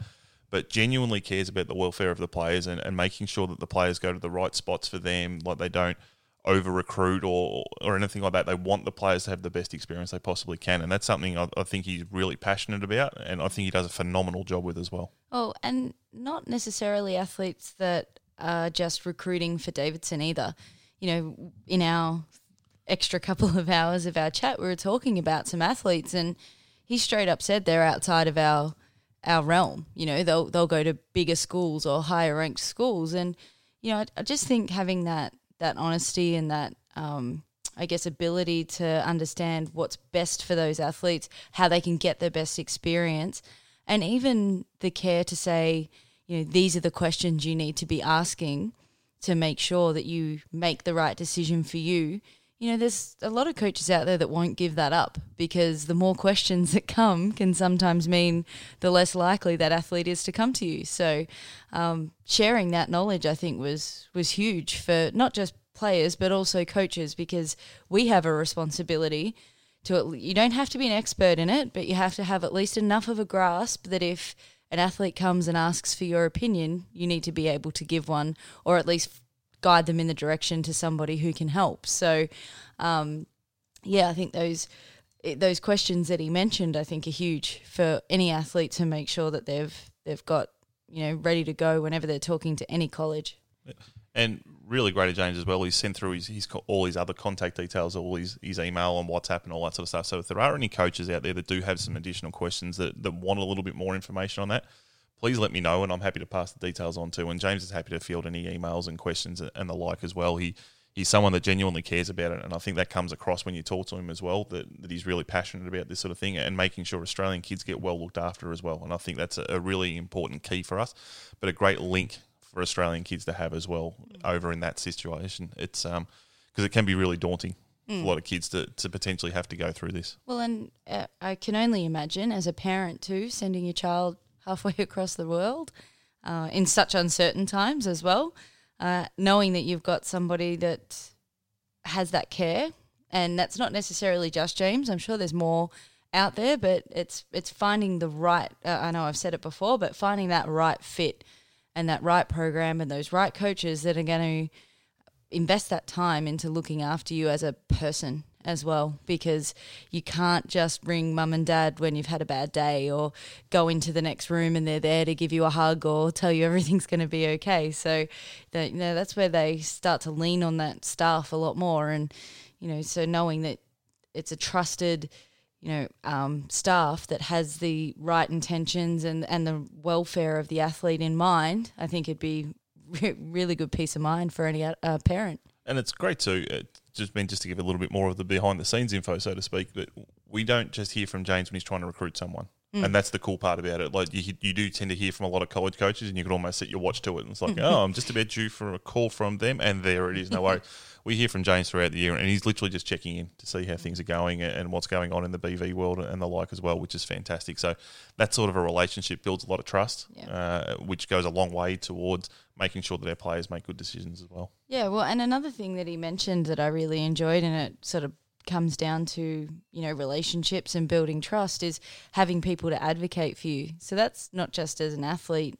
but genuinely cares about the welfare of the players and making sure that the players go to the right spots for them, like they don't over-recruit or anything like that. They want the players to have the best experience they possibly can, and that's something I think he's really passionate about, and I think he does a phenomenal job with as well. Oh, and not necessarily athletes that are just recruiting for Davidson either. You know, in our extra couple of hours of our chat, we were talking about some athletes, and he straight up said they're outside of our realm. You know, they'll go to bigger schools or higher ranked schools, and you know, I just think having that honesty and that I guess ability to understand what's best for those athletes, how they can get their best experience, and even the care to say, you know, these are the questions you need to be asking to make sure that you make the right decision for you. You know, there's a lot of coaches out there that won't give that up, because the more questions that come can sometimes mean the less likely that athlete is to come to you. So sharing that knowledge, I think, was huge for not just players but also coaches, because we have a responsibility to, you don't have to be an expert in it, but you have to have at least enough of a grasp that if an athlete comes and asks for your opinion, you need to be able to give one, or at least guide them in the direction to somebody who can help. So, I think those questions that he mentioned, I think, are huge for any athlete to make sure that they've got, you know, ready to go whenever they're talking to any college. And really great at James as well. He's sent through all his other contact details, all his email and WhatsApp and all that sort of stuff. So if there are any coaches out there that do have some additional questions that want a little bit more information on that, please let me know, and I'm happy to pass the details on to. And James is happy to field any emails and questions and the like as well. He's someone that genuinely cares about it, and I think that comes across when you talk to him as well, that he's really passionate about this sort of thing and making sure Australian kids get well looked after as well. And I think that's a really important key for us, but a great link for Australian kids to have as well over in that situation. It's because it can be really daunting for a lot of kids to potentially have to go through this. Well, and I can only imagine as a parent too, sending your child halfway across the world in such uncertain times as well, knowing that you've got somebody that has that care, and that's not necessarily just James. I'm sure there's more out there, but it's finding the right, I know I've said it before, but finding that right fit and that right program and those right coaches that are going to invest that time into looking after you as a person as well, because you can't just ring mum and dad when you've had a bad day, or go into the next room and they're there to give you a hug or tell you everything's going to be okay. So that's where they start to lean on that staff a lot more. And, you know, so knowing that it's a trusted, staff that has the right intentions and the welfare of the athlete in mind, I think it'd be really good peace of mind for any parent. And it's great too, just to give a little bit more of the behind-the-scenes info, so to speak, but we don't just hear from James when he's trying to recruit someone. And that's the cool part about it. Like you do tend to hear from a lot of college coaches, and you can almost set your watch to it. And it's like, I'm just about due for a call from them, and there it is. No worry. We hear from James throughout the year, and he's literally just checking in to see how things are going and what's going on in the BV world and the like as well, which is fantastic. So that sort of a relationship builds a lot of trust, which goes a long way towards making sure that our players make good decisions as well. Yeah, well, and another thing that he mentioned that I really enjoyed, and it sort of comes down to, relationships and building trust, is having people to advocate for you. So that's not just as an athlete.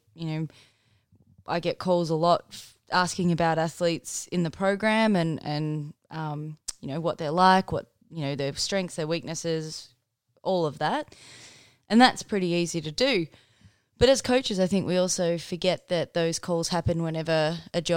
I get calls a lot asking about athletes in the program and what they're like, what, their strengths, their weaknesses, all of that. And that's pretty easy to do. But as coaches, I think we also forget that those calls happen whenever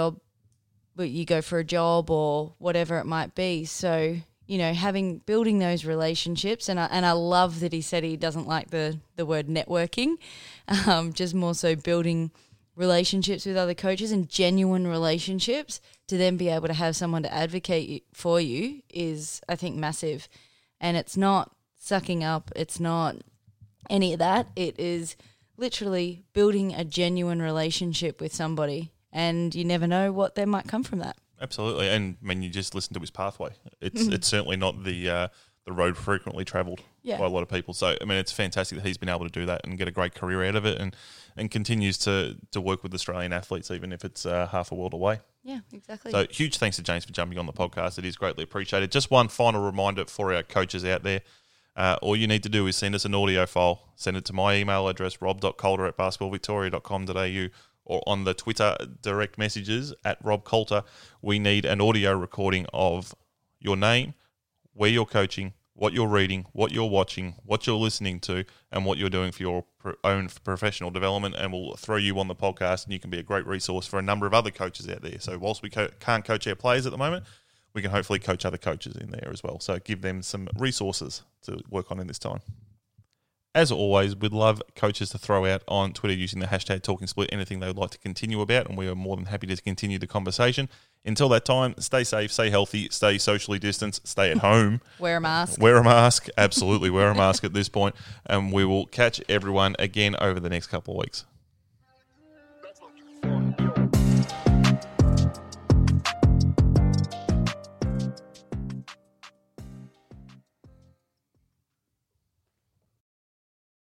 you go for a job or whatever it might be. So, building those relationships, and I love that he said he doesn't like the word networking, just more so building relationships with other coaches and genuine relationships to then be able to have someone to advocate for you is, I think, massive. And it's not sucking up, it's not any of that. It is literally building a genuine relationship with somebody, and you never know what there might come from that. Absolutely, and you just listen to his pathway. It's certainly not the road frequently travelled by a lot of people. So, it's fantastic that he's been able to do that and get a great career out of it, and continues to work with Australian athletes, even if it's half a world away. Yeah, exactly. So, huge thanks to James for jumping on the podcast. It is greatly appreciated. Just one final reminder for our coaches out there. all you need to do is send us an audio file. Send it to my email address, rob.coulter@basketballvictoria.com.au, or on the Twitter direct messages at Rob Coulter. We need an audio recording of your name, where you're coaching, what you're reading, what you're watching, what you're listening to, and what you're doing for your own professional development, and we'll throw you on the podcast, and you can be a great resource for a number of other coaches out there. So whilst we can't coach our players at the moment, we can hopefully coach other coaches in there as well. So give them some resources to work on in this time. As always, we'd love coaches to throw out on Twitter using the hashtag TalkingSplit anything they would like to continue about, and we are more than happy to continue the conversation. Until that time, stay safe, stay healthy, stay socially distanced, stay at home. Wear a mask. Wear a mask. Absolutely, wear a mask at this point. And we will catch everyone again over the next couple of weeks.